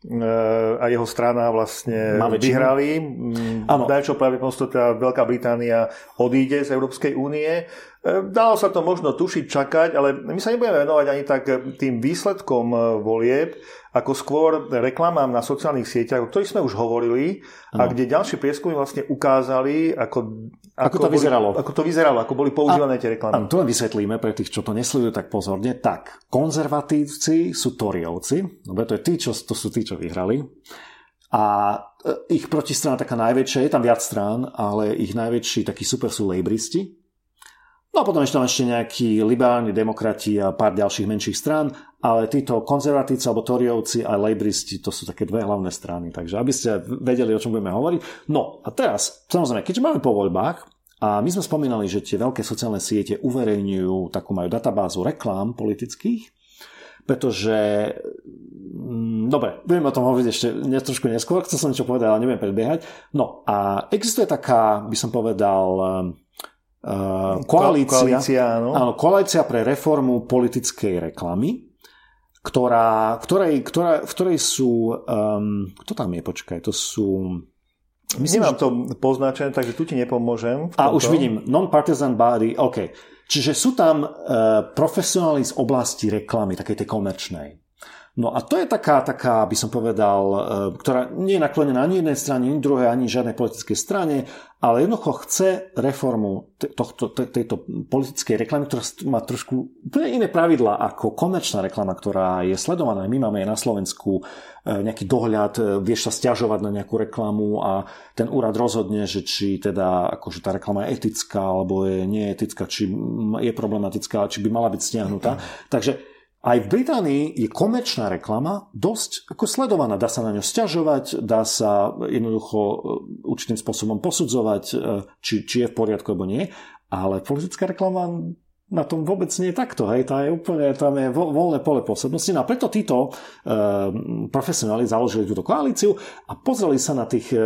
a jeho strana vlastne vyhrali. Dačo pravdepodobne tá Veľká Británia odíde z Európskej únie. Dalo sa to možno tušiť, čakať, ale my sa nebudeme venovať ani tak tým výsledkom volieb, ako skôr reklamám na sociálnych sieťach, o ktorých sme už hovorili, ano. A kde ďalšie prieskumy vlastne ukázali, ako, ako, ako, to, vyzeralo. Boli, ako to vyzeralo, ako boli používané a, tie reklamy. Áno, to len vysvetlíme pre tých, čo to nesledujú tak pozorne. Tak, konzervatívci sú Toryovci, dobre, to, je tí, čo, to sú tí, čo vyhrali. A ich protistrana taká najväčšia, je tam viac strán, ale ich najväčší takí super sú lejbristi. No a potom ešte tam ešte nejakí liberálni demokrati a pár ďalších menších strán, ale títo konzervatívci alebo Toryovci a lejbristi, to sú také dve hlavné strany. Takže aby ste vedeli, o čom budeme hovoriť. No a teraz, samozrejme, keďže máme po voľbách a my sme spomínali, že tie veľké sociálne siete uverejňujú takú majú databázu reklám politických, pretože dobre, budeme o tom hovoriť ešte trošku neskôr, chcel som niečo povedať, ale nebudem predbiehať. No a existuje taká, by som povedal, Uh, koalícia, koalícia, áno. Áno, koalícia pre reformu politickej reklamy, ktorá, ktorej, ktorá, v ktorej sú um, kto tam je, počkaj, to sú myslím, nemám že... to poznačené, takže tu ti nepomôžem. A už vidím, non-partisan body, OK. Čiže sú tam uh, profesionáli z oblasti reklamy, takej tej komerčnej. No a to je taká, taká, by som povedal, ktorá nie je naklonená ani jednej strane, ani druhej, ani žiadnej politickej strane, ale jednoducho chce reformu tohto, tejto politickej reklamy, ktorá má trošku úplne iné pravidlá ako komerčná reklama, ktorá je sledovaná. My máme aj na Slovensku nejaký dohľad, vieš sa sťažovať na nejakú reklamu a ten úrad rozhodne, že či teda akože tá reklama je etická alebo je neetická, či je problematická, či by mala byť stiahnutá. Takže aj v Británii je komerčná reklama dosť ako sledovaná. Dá sa na ňu sťažovať, dá sa jednoducho určitým spôsobom posudzovať, či, či je v poriadku alebo nie. Ale politická reklama na tom vôbec nie je takto. Hej. Tá je úplne, tam je voľné pole pôsobnosti. No a preto títo e, profesionáli založili túto koalíciu a pozreli sa na, tých, e,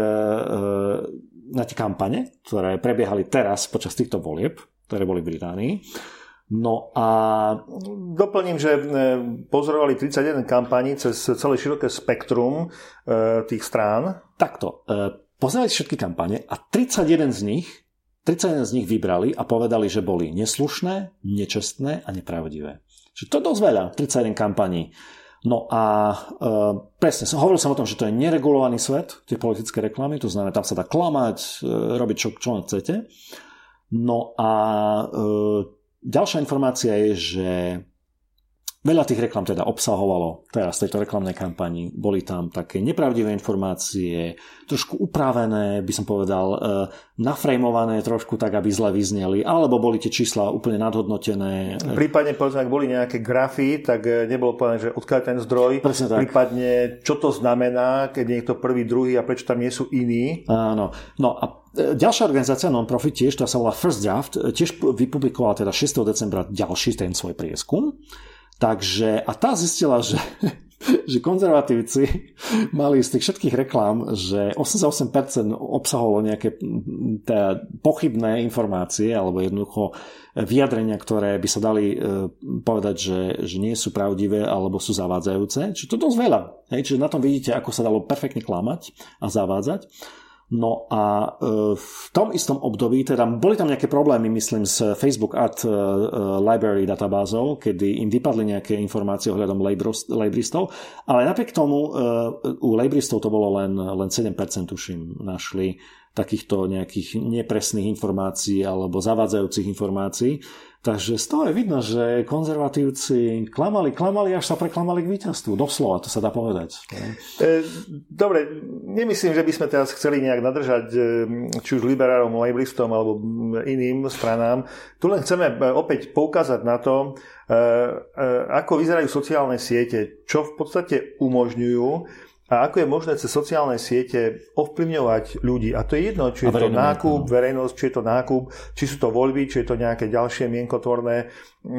na tie kampane, ktoré prebiehali teraz počas týchto volieb, ktoré boli v Británii. No a doplním, že pozorovali tridsaťjeden kampaní cez celé široké spektrum tých strán. Takto. Pozerali všetky kampane a tridsaťjeden z nich, tridsaťjeden z nich vybrali a povedali, že boli neslušné, nečestné a nepravdivé. Čiže to je dosť veľa, tridsaťjeden kampaní. No a e, presne, hovoril som o tom, že to je neregulovaný svet, tie politické reklamy, to znamená, tam sa dá klamať, e, robiť čo, čo len chcete. No a e, ďalšia informácia je, že veľa tých reklam teda obsahovalo teraz v tejto reklamnej kampani. Boli tam také nepravdivé informácie, trošku upravené, by som povedal, nafrejmované trošku tak, aby zle vyzneli, alebo boli tie čísla úplne nadhodnotené. Prípadne, povedzme, ak boli nejaké grafy, tak nebolo povedané, že odkiaľ ten zdroj, prípadne čo to znamená, keď niekto prvý, druhý a prečo tam nie sú iní. Áno. No a ďalšia organizácia non-profit tiež, tá sa volá First Draft, tiež vypublikovala teda šiesteho decembra ďalší ten svoj prieskum. Takže, a tá zistila, že že konzervatívci mali z tých všetkých reklám, že osemdesiatosem percent obsahovalo nejaké teda pochybné informácie alebo jednoducho vyjadrenia, ktoré by sa dali povedať, že, že nie sú pravdivé alebo sú zavádzajúce. Čiže to dosť veľa. Hej? Čiže na tom vidíte, ako sa dalo perfektne klamať a zavádzať. No a v tom istom období, teda boli tam nejaké problémy, myslím, s Facebook Ad Library databázou, kedy im vypadli nejaké informácie ohľadom lejbristov, ale napriek tomu u lejbristov to bolo len, len sedem percent, tuším, našli takýchto nejakých nepresných informácií alebo zavádzajúcich informácií. Takže z toho je vidno, že konzervatívci klamali, klamali, až sa preklamali k víťazstvu. Doslova, to sa dá povedať. Dobre, nemyslím, že by sme teraz chceli nejak nadržať či už liberálom, lejbristom alebo iným stranám. Tu len chceme opäť poukázať na to, ako vyzerajú sociálne siete, čo v podstate umožňujú a ako je možné cez sociálne siete ovplyvňovať ľudí. A to je jedno, či je to nákup, verejnosť, či je to nákup, či sú to voľby, či je to nejaké ďalšie mienkotvorné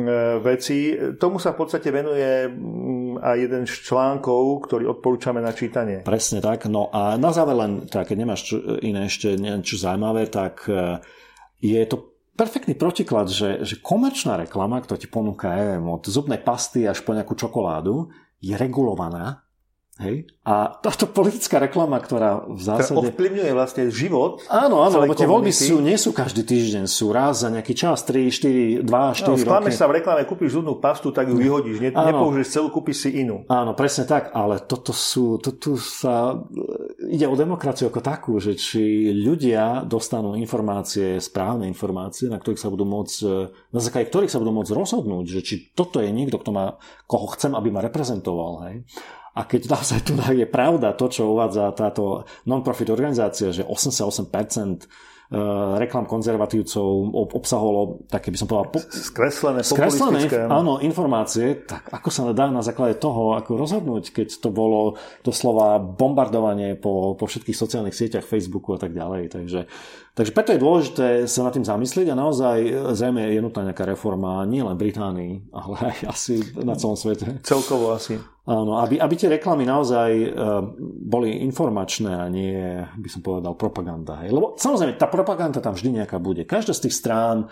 veci. Tomu sa v podstate venuje aj jeden z článkov, ktorý odporúčame na čítanie. Presne tak. No a na záver len, tak, keď nemáš čo, iné ešte niečo zaujímavé, tak je to perfektný protiklad, že, že komerčná reklama, ktorá ti ponúka, neviem, od zubnej pasty až po nejakú čokoládu, je regulovaná. Hej? A táto politická reklama, ktorá v zásade... Ktorá ovplyvňuje vlastne život. Áno, áno, lebo tie voľby sú, nie sú každý týždeň, sú raz za nejaký čas, tri, štyri, dva, štyri no, roky. Sklameš sa v reklame, kúpiš zubnú pastu, tak ju vyhodíš, ne, nepoužiješ celú, kúpiš si inú. Áno, presne tak, ale toto sú, to tu sa... Ide o demokraciu ako takú, že či ľudia dostanú informácie, správne informácie, na ktorých sa budú môcť, na základe ktorých sa budú môcť rozhodnúť, že či toto je niekto, kto ma, koho chcem, aby ma reprezentoval, hej. A keď naozaj tu je pravda to, čo uvádza táto non-profit organizácia, že osemdesiatosem percent reklám konzervatívcov obsahovalo také, by som povedal, po... skreslené, skreslené populistické. Áno, informácie, tak ako sa dá na základe toho ako rozhodnúť, keď to bolo doslova bombardovanie po, po všetkých sociálnych sieťach, Facebooku a tak ďalej. Takže, takže preto je dôležité sa nad tým zamyslieť a naozaj zrejme je nutná nejaká reforma nielen v Británii, ale aj asi na celom svete. Celkovo asi. Áno, aby, aby tie reklamy naozaj uh, boli informačné a nie, by som povedal, propaganda. Hej. Lebo samozrejme, tá propaganda tam vždy nejaká bude. Každá z tých strán uh,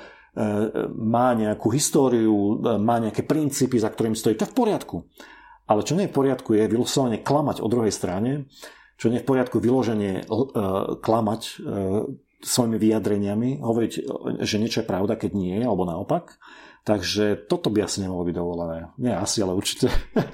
má nejakú históriu, uh, má nejaké princípy, za ktorým stojí. To je v poriadku. Ale čo nie je v poriadku, je vylosovane klamať o druhej strane. Čo nie je v poriadku, vyloženie uh, klamať uh, svojimi vyjadreniami, hovoriť, že niečo je pravda, keď nie, alebo naopak. Takže toto by asi nemohlo byť dovolené. Nie asi, ale určite.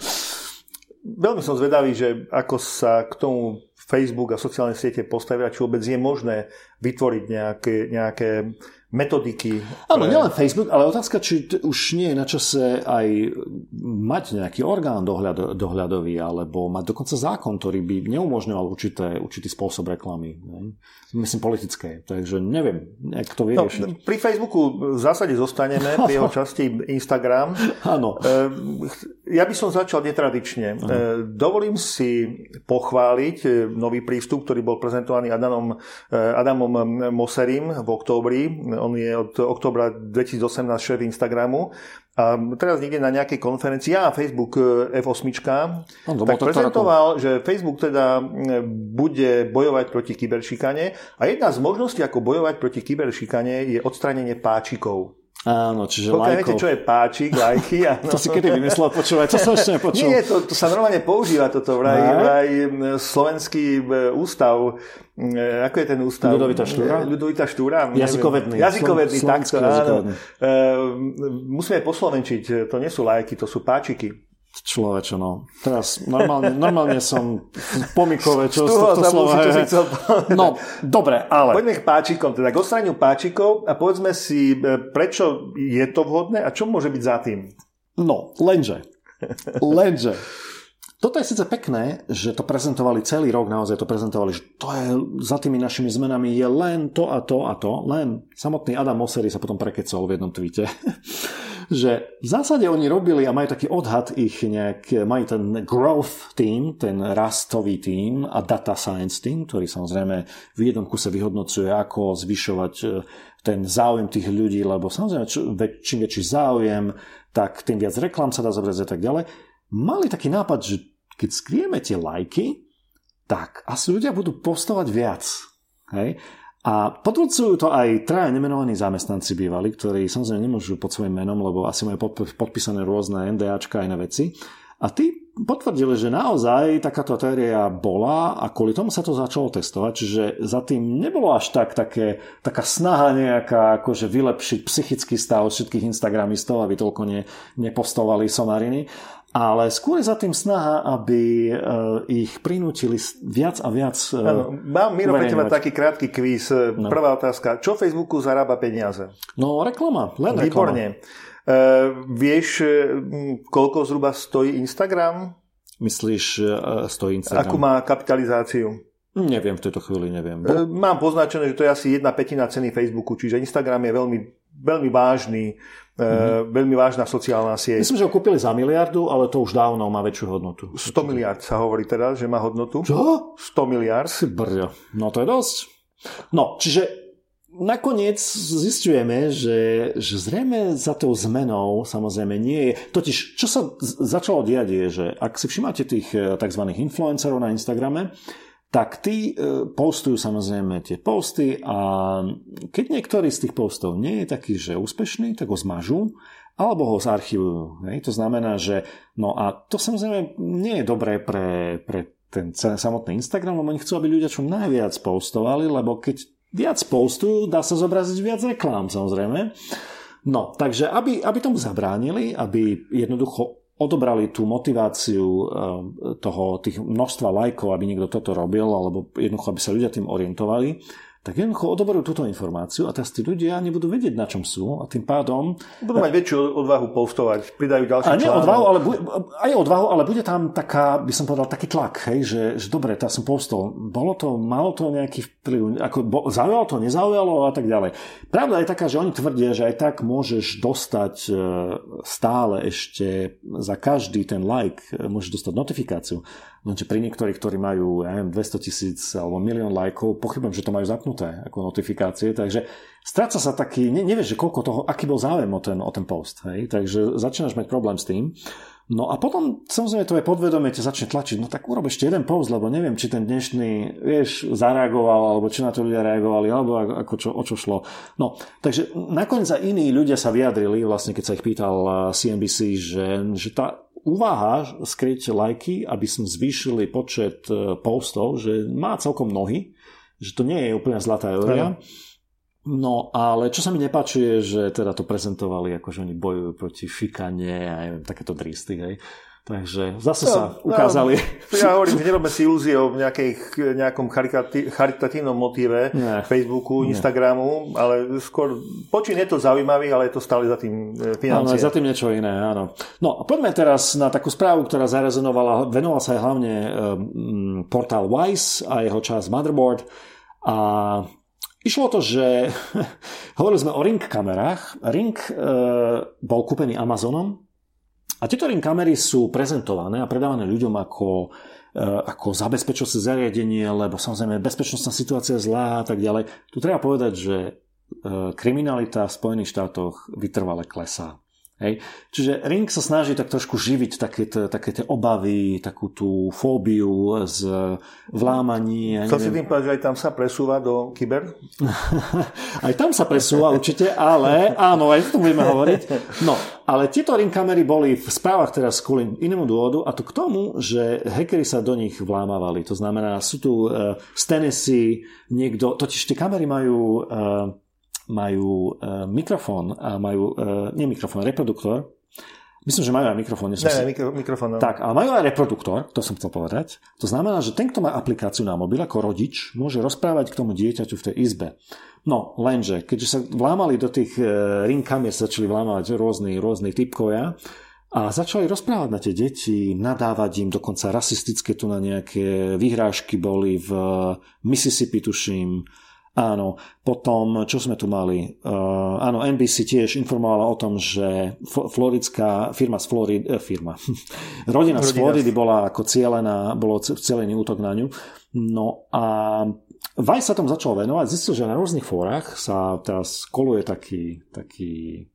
Veľmi som zvedavý, že ako sa k tomu Facebook a sociálne siete postavia, či vôbec je možné vytvoriť nejaké, nejaké metodiky. Áno, pre... nielen Facebook, ale otázka, či t- už nie je na čase aj mať nejaký orgán dohľad, dohľadový, alebo mať dokonca zákon, ktorý by neumožňoval určité, určitý spôsob reklamy. Ne? Myslím politické. Takže neviem, jak to vyriešiť. No, pri Facebooku v zásade zostaneme, pri jeho časti Instagram. Áno. Ja by som začal netradične. Áno. Dovolím si pochváliť nový prístup, ktorý bol prezentovaný Adamom, Adamom Moserim v októbri. On je od októbra dvetisícosemnásť šéf Instagramu. A teraz niekde na nejakej konferencii, ja Facebook ef osem, no, tak prezentoval, že Facebook teda bude bojovať proti kyberšikane a jedna z možností, ako bojovať proti kyberšikane, je odstránenie páčikov. Áno, čiže pokiaľ lajkov. Viete, čo je páčik, lajky? Áno. To si kedy vymyslel, počúvaj, to som ešte nepočul. Nie, to, to sa normálne používa toto vraj, vraj slovenský ústav. Ako je ten ústav? Ľudovita Štúra? Ľudovita Štúra? Jazykovedný. Jazykovedný, Slo- takto, áno. jazykovedný. Musíme poslovenčiť, to nie sú lajky, to sú páčiky. Človeče, no. Teraz normálne, normálne som pomikové, čo z tohto slova. No, dobre, ale... Poďme k páčikom, teda k odstráneniu páčikov a povedzme si, prečo je to vhodné a čo môže byť za tým? No, lenže. Lenže. Toto je síce pekné, že to prezentovali celý rok, naozaj to prezentovali, že to je za tými našimi zmenami je len to a to a to, len samotný Adam Mosseri sa potom prekecol v jednom tweete, že v zásade oni robili a majú taký odhad ich nejak, majú ten growth team, ten rastový team a data science team, ktorý samozrejme v jednom kuse vyhodnocuje, ako zvyšovať ten záujem tých ľudí, lebo samozrejme čím väčší záujem, tak tým viac reklám sa dá zobrať a tak ďalej. Mali taký nápad, že keď skrieme tie lajky, tak asi ľudia budú postovať viac. Hej? A potvrdzujú to aj traja nemenovaní zamestnanci bývali, ktorí samozrejme nemôžu pod svojím menom, lebo asi majú podpísané rôzne NDAčka aj na veci. A tí potvrdili, že naozaj takáto teória bola a kvôli tomu sa to začalo testovať, čiže za tým nebolo až tak také, taká snaha nejaká akože vylepšiť psychický stav všetkých instagramistov, aby toľko ne, nepostovali somariny, ale skôr za tým snaha, aby uh, ich prinútili viac a viac uh, ano, mám, Miro, pre teba taký krátky kvíz. No. Prvá otázka. Čo Facebooku zarába peniaze? No, reklama. Len Výborne. reklama. Uh, vieš, koľko zhruba stojí Instagram? Myslíš, uh, stojí Instagram? Akú má kapitalizáciu? Neviem, v tejto chvíli neviem. Uh, mám poznačené, že to je asi jedna pätina ceny Facebooku, čiže Instagram je veľmi, veľmi vážny, mm-hmm. uh, veľmi vážna sociálna sieť. Myslím, že ho kúpili za miliardu, ale to už dávno má väčšiu hodnotu. sto miliárd sa hovorí teraz, že má hodnotu. Čo? sto miliárd. Brďo, no to je dosť. No, čiže nakoniec zisťujeme, že, že zrejme za tou zmenou samozrejme nie je. Totiž, čo sa začalo diať je, že ak si všimáte tých tzv. Influencerov na Instagrame, tak tí postujú samozrejme tie posty a keď niektorý z tých postov nie je taký, že úspešný, tak ho zmažú alebo ho zarchivujú. Hej? To znamená, že no a to samozrejme nie je dobré pre, pre ten samotný Instagram, lebo oni chcú, aby ľudia čo najviac postovali, lebo keď viac postujú, dá sa zobraziť viac reklám, samozrejme. No, takže aby, aby tomu zabránili, aby jednoducho odobrali tú motiváciu toho, tých množstva lajkov, aby niekto toto robil, alebo jednoducho, aby sa ľudia tým orientovali, tak jednoducho odoberú túto informáciu a teraz tí ľudia nebudú vedieť, na čom sú a tým pádom budú mať väčšiu odvahu postovať, pridajú ďalší článok. Odvahu, ale bude, aj odvahu, ale bude tam taká, by som povedal, taký tlak, hej, že, že dobre, tá som postol. Bolo to, malo to nejaký vplyv, ako, bo, zaujalo to, nezaujalo a tak ďalej. Pravda je taká, že oni tvrdia, že aj tak môžeš dostať stále ešte za každý ten like, môžeš dostať notifikáciu. Lenže pri niektorých, ktorí majú ja neviem, dvesto tisíc alebo milión lajkov, pochybujem, že to majú zapnuté ako notifikácie, takže stráca sa taký, ne, nevieš, že koľko toho, aký bol záujem o ten, o ten post, hej? Takže začínaš mať problém s tým. No a potom, samozrejme, tvoje podvedomie ťa začne tlačiť, no tak urob ešte jeden post, lebo neviem, či ten dnešný, vieš, zareagoval, alebo či na to ľudia reagovali, alebo ako čo, o čo šlo. No, takže nakoniec aj iní ľudia sa vyjadrili, vlastne keď sa ich pýtal C N B C, že, že tá úvaha skryť lajky, aby sme zvýšili počet postov, že má celkom mnohí, že to nie je úplne zlá teória. No, ale čo sa mi nepáči je, že teda to prezentovali, ako že oni bojujú proti šikane a neviem, takéto dristy, hej. Takže zase no, sa ukázali. No, ja hovorím, že nerobme si ilúzie o nejakej, nejakom charitatívnom motíve nie, Facebooku, nie. Instagramu, ale skôr počín je to zaujímavý, ale je to stále za tým financie. Áno, za tým niečo iné, áno. No a poďme teraz na takú správu, ktorá zarezonovala, venovala sa aj hlavne um, portál Vice a jeho časť Motherboard a išlo to, že hovorili sme o Ring kamerách. Ring uh, bol kúpený Amazonom. A tieto Ring kamery sú prezentované a predávané ľuďom ako, ako zabezpečujúce zariadenie, lebo samozrejme bezpečnostná situácia je zlá a tak ďalej. Tu treba povedať, že kriminalita v Spojených štátoch vytrvale klesá. Hej. Čiže Ring sa snaží tak trošku živiť také, také tie obavy, takú tú fóbiu z vlámaní. Chcel si tým povedať, že aj tam sa presúva do kyber? Aj tam sa presúva určite, ale áno, aj to budeme hovoriť. No, ale tieto Ring kamery boli v správach teraz kvôli inému dôvodu a to k tomu, že hackeri sa do nich vlámavali. To znamená, sú tu uh, z Tennessee niekto, totiž tie kamery majú uh, majú uh, mikrofón a majú, uh, nie mikrofón, reproduktor. Myslím, že majú aj mikrofón. Ne, ne, mikro, mikrofón. No. Tak, ale majú aj reproduktor, to som chcel povedať. To znamená, že ten, kto má aplikáciu na mobil ako rodič, môže rozprávať k tomu dieťaťu v tej izbe. No, lenže, keďže sa vlámali do tých uh, Ring kamier, sa začali vlámať rôzni, rôzni typkovia a začali rozprávať na tie deti, nadávať im, dokonca rasistické tu na nejaké vyhrážky boli v Mississippi, tuším. Áno, potom, čo sme tu mali? Uh, áno, N B C tiež informovala o tom, že floridská firma z Floridy, eh, firma, rodina z Floridy bola ako cielená, bolo celený útok na ňu. No a Vice sa tomu začal venovať, zistil, že na rôznych fórach sa teraz koluje taký, taký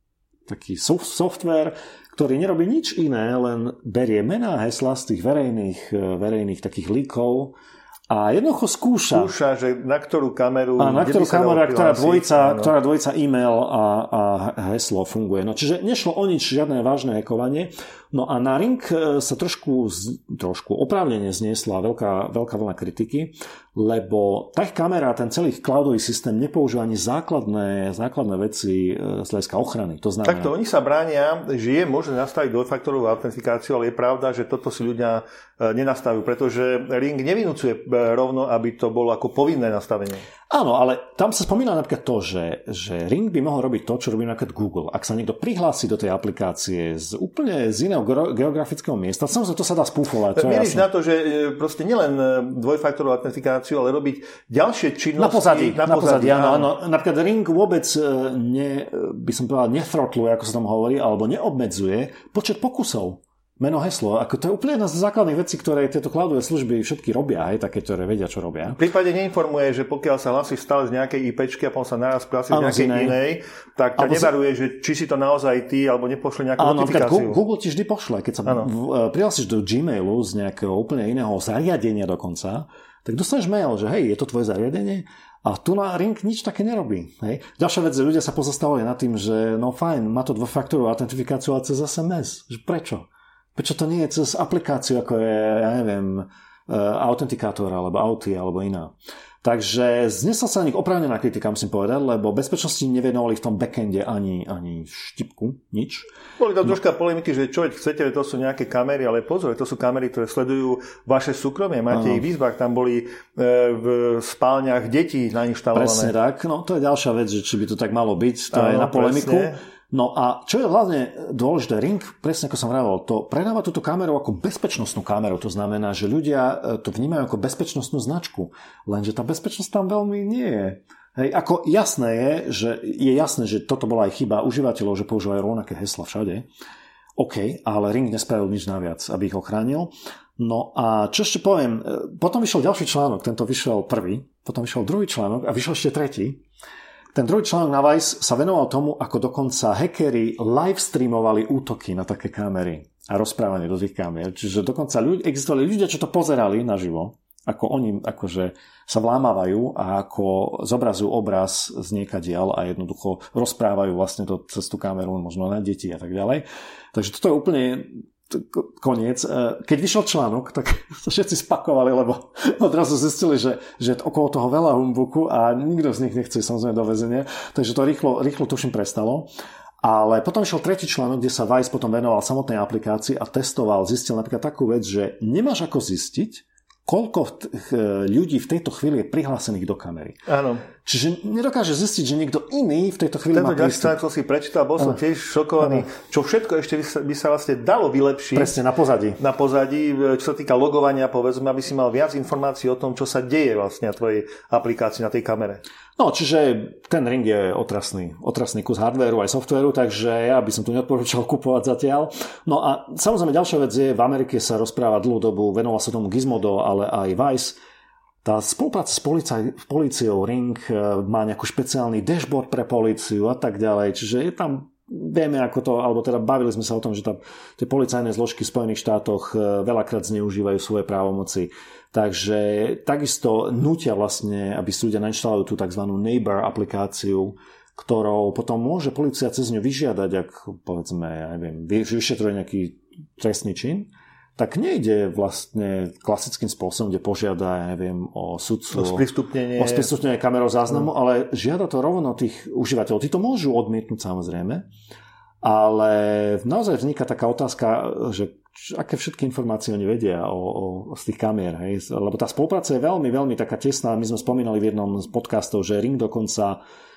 taký software, ktorý nerobí nič iné, len berie mená a heslá z tých verejných, verejných takých líkov a jednoducho skúša. Skúša, že na ktorú kameru... A na ktorú kameru, ktorá dvojica, ktorá dvojica e-mail a, a heslo funguje. No, čiže nešlo o nič, žiadne vážne hackovanie. No a na Ring sa trošku, trošku oprávnene zniesla veľká, veľká vlna kritiky, lebo tá ich kamera, ten celý cloudový systém nepoužíva ani základné, základné veci z hľadiska ochrany. To znamená... Takto oni sa bránia, že je možné nastaviť dvojfaktorovú autentifikáciu, ale je pravda, že toto si ľudia nenastavujú, pretože Ring nevinúcuje rovno, aby to bolo ako povinné nastavenie. Áno, ale tam sa spomína napríklad to, že, že Ring by mohol robiť to, čo robí napríklad Google. Ak sa niekto prihlási do tej aplikácie z úplne z iného geografického miesta, samozrejme to sa dá spúfovať. Mieríš na to, že proste nielen dvojfaktorovú autentifikáciu, ale robiť ďalšie činnosti na pozadí. Na pozadí, na pozadí áno, áno. Napríklad Ring vôbec ne, by som povedal, nethrotluje, ako sa tam hovorí, alebo neobmedzuje počet pokusov. Meno, heslo, ako to je úplne jedna z základných vecí, ktoré tieto cloudové služby všetky robia, aj také, ktoré vedia, čo robia. V prípade neinformuje, že pokiaľ sa hlasíš stále z nejakej IPčky a potom sa naraz prihlásiš z nejakej inej, inej, tak ťa nevaruje, že či si to naozaj ty, alebo nepošle nejakú áno, notifikáciu. Google ti vždy pošle, keď sa prihlásiš do Gmailu z nejakého úplne iného zariadenia dokonca, tak dostaneš mail, že hej, je to tvoje zariadenie. A tu na Ring nič také nerobí. Hej. Ďalšia vec, že ľudia sa pozastavili nad tým, že no fajn, má to dvojfaktorovú autentifikáciu, ale cez es em es. Že prečo? Prečo to nie je cez aplikáciu, ako je, ja neviem, autentikátor, alebo Auty, alebo iná. Takže znesla sa na nich oprávnená kritika, musím povedať, lebo bezpečnosti nevenovali v tom backende ani, ani štipku, nič. Boli tam troška polemiky, že čo chcete, to sú nejaké kamery, ale pozor, to sú kamery, ktoré sledujú vaše súkromie. Máte ich v izbách, tam boli v spálniach detí nainštalované. Presne tak, no to je ďalšia vec, že či by to tak malo byť, to áno, je na polemiku. Presne. No a čo je hlavne dôležité, Ring, presne ako som vravel, to predáva túto kameru ako bezpečnostnú kameru. To znamená, že ľudia to vnímajú ako bezpečnostnú značku. Lenže tá bezpečnosť tam veľmi nie je. Hej, ako jasné je, že je jasné, že toto bola aj chyba užívateľov, že používajú rovnaké hesla všade. OK, ale Ring nespravil nič naviac, aby ich ochránil. No a čo ešte poviem, potom vyšiel ďalší článok, tento vyšiel prvý, potom vyšiel druhý článok a vyšiel ešte tretí. Ten druhý článok na Vice sa venoval tomu, ako dokonca hackeri live streamovali útoky na také kamery a rozprávanie do tých kamer. Čiže dokonca ľudia, existovali ľudia, čo to pozerali naživo, ako oni akože sa vlámavajú a ako zobrazujú obraz z niekadiaľ a jednoducho rozprávajú vlastne to cez tú kameru, možno na deti a tak ďalej. Takže toto je úplne koniec. Keď vyšiel článok, tak sa všetci spakovali, lebo odrazu zistili, že, že okolo toho veľa humbuku a nikto z nich nechce samozrejme do väzenia. Takže to rýchlo, rýchlo tuším prestalo. Ale potom išiel tretí článok, kde sa Vice potom venoval samotnej aplikácii a testoval, zistil napríklad takú vec, že nemáš ako zistiť, koľko ľudí v tejto chvíli je prihlásených do kamery. Áno. Čiže nedokáže zistiť, že niekto iný v tejto chvíli Tento má prístup. Tento ďalší si prečítal, bol som tiež šokovaný, ano. Čo všetko ešte by sa, by sa vlastne dalo vylepšiť. Presne, na pozadí. Na pozadí, čo sa týka logovania, povedzme, aby si mal viac informácií o tom, čo sa deje vlastne na tvojej aplikácii, na tej kamere. No, čiže ten Ring je otrasný, otrasný kus hardvéru aj softvéru, takže ja by som tu neodporúčal kupovať zatiaľ. No a samozrejme ďalšia vec je, v Amerike sa rozpráva dlhú dobu, venoval sa tomu Gizmodo, ale aj Vice. Tá spolupráca s políciou Ring má nejaký špeciálny dashboard pre políciu a tak ďalej, čiže je tam, vieme ako to, alebo teda bavili sme sa o tom, že tam tie policajné zložky v Spojených štátoch veľakrát zneužívajú svoje právomoci. Takže takisto nútia vlastne, aby si ľudia nainštalovali tú tzv. Neighbor aplikáciu, ktorou potom môže polícia cez ňu vyžiadať, ak povedzme, ja neviem, vyšetruje nejaký trestný čin, tak nejde vlastne klasickým spôsobom, kde požiada, ja neviem, o sudcu, o sprístupnenie, o sprístupnenie kamerou záznamu, mm. ale žiada to rovno tých užívateľov. Tí to môžu odmietnúť samozrejme, ale naozaj vzniká taká otázka, že aké všetky informácie oni vedia o, o, o z tých kamier, hej? Lebo tá spolupráca je veľmi, veľmi taká tesná. My sme spomínali v jednom z podcastov, že Ring dokonca uh,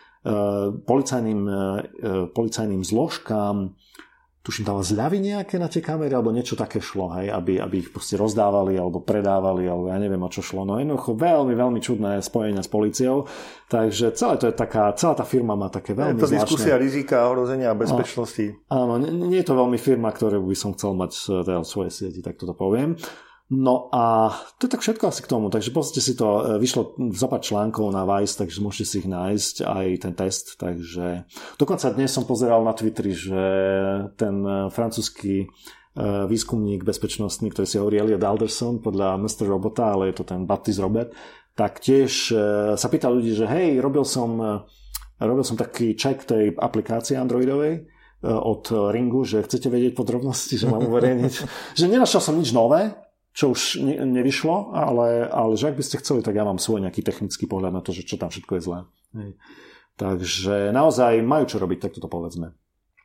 policajným, uh, policajným zložkám tuším, dával zľavy nejaké na tie kamery, alebo niečo také šlo, hej, aby, aby ich proste rozdávali, alebo predávali, alebo ja neviem, o čo šlo. No jednoducho veľmi, veľmi čudné spojenia s políciou. Takže celé to je taká, celá tá firma má také veľmi zvláštne. Je to diskusia rizika, ohrozenia a bezpečnosti. Áno, nie, nie je to veľmi firma, ktorú by som chcel mať teda v svojej sieti, tak toto poviem. No a to je tak všetko asi k tomu, takže pozrite si to, vyšlo zopár článkov na Vice, takže môžete si ich nájsť, aj ten test, takže dokonca dnes som pozeral na Twitteri, že ten francúzsky výskumník bezpečnostný, ktorý si hovorí Elliot Alderson podľa mister Robota, ale je to ten Baptist Robert, tak tiež sa pýtal ľudí, že hej, robil som, robil som taký check tej aplikácie androidovej od Ringu, že chcete vedieť podrobnosti, že mám uverejniť, že nenašiel som nič nové, čo už ne, nevyšlo, ale, ale že ak by ste chceli, tak ja mám svoj nejaký technický pohľad na to, že čo tam všetko je zlé. Hej. Takže naozaj majú čo robiť, tak toto povedzme.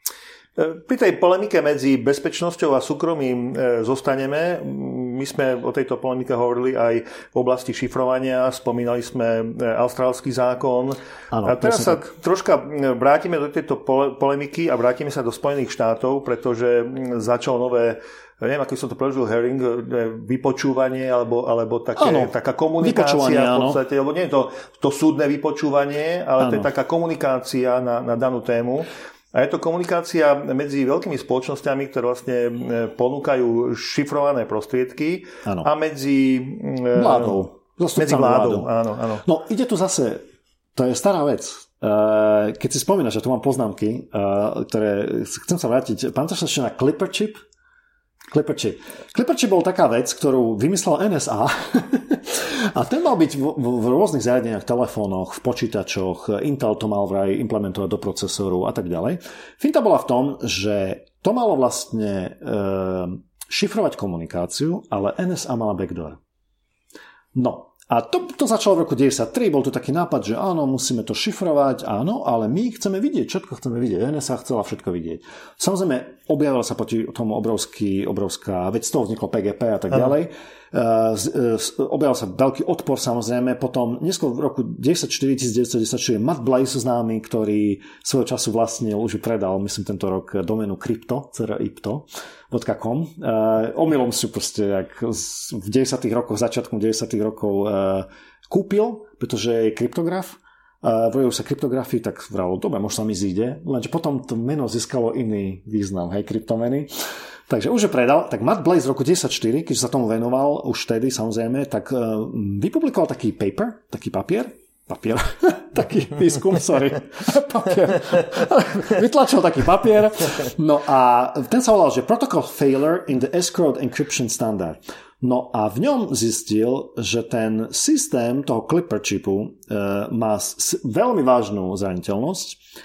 Pri tej polemike medzi bezpečnosťou a súkromím zostaneme. My sme o tejto polemike hovorili aj v oblasti šifrovania, spomínali sme austrálsky zákon. Ano, a teraz sa tak troška vrátime do tejto polemiky a vrátime sa do Spojených štátov, pretože začalo nové, neviem, aký som to prežil, hearing, vypočúvanie, alebo, alebo také, taká komunikácia v podstate, lebo nie je to, to súdne vypočúvanie, ale ano. To je taká komunikácia na, na danú tému. A je to komunikácia medzi veľkými spoločnosťami, ktoré vlastne ponúkajú šifrované prostriedky ano. A medzi vládou. Medzi vládou, áno, áno. No ide tu zase, to je stará vec. Keď si spomínaš, že tu mám poznámky, ktoré chcem sa vrátiť, pamätáš sa ešte na Clipper chip? Clipper chip. Clipper chip bol taká vec, ktorú vymyslel en es á a ten mal byť v, v, v rôznych zariadeniach, telefónoch, v počítačoch, Intel to mal vraj implementovať do procesoru a tak ďalej. Finta bola v tom, že to malo vlastne e, šifrovať komunikáciu, ale en es á mala backdoor. No. A to, to začalo v roku deväťdesiattri, bol tu taký nápad, že áno, musíme to šifrovať, áno, ale my chceme vidieť, všetko chceme vidieť. en es á chcela všetko vidieť. Samozrejme, objavila sa proti tomu obrovský, obrovská vec, z toho vzniklo pé gé pé a tak ďalej. Uh, uh, objavil sa veľký odpor, samozrejme. Potom, neskôr v roku deväťdesiatštyri, devätnásťstodeväťdesiatštyri Matt Blaze známy, ktorý svojho času vlastnil, už predal, myslím, tento rok doménu Crypto, crypto bodka com. Uh, omylom si proste, jak v deväťdesiatych rokoch, začiatkom deväťdesiatych rokov uh, kúpil, pretože je kryptograf. Uh, vojujú sa kryptografii, tak vralo, dobre, možno sa mi zíde, lenže potom to meno získalo iný význam, hej, kryptomeny. Takže už je predal, tak Matt Blaze v roku deväťdesiatštyri, keď sa tomu venoval, už vtedy samozrejme, tak uh, vypublikoval taký paper, taký papier, papier, taký výskum, sorry, papier, vytlačil taký papier, no a ten sa volal, že Protocol Failure in the Escrowed Encryption Standard. No a v ňom zistil, že ten systém toho Clipper chipu uh, má s- veľmi vážnu zraniteľnosť,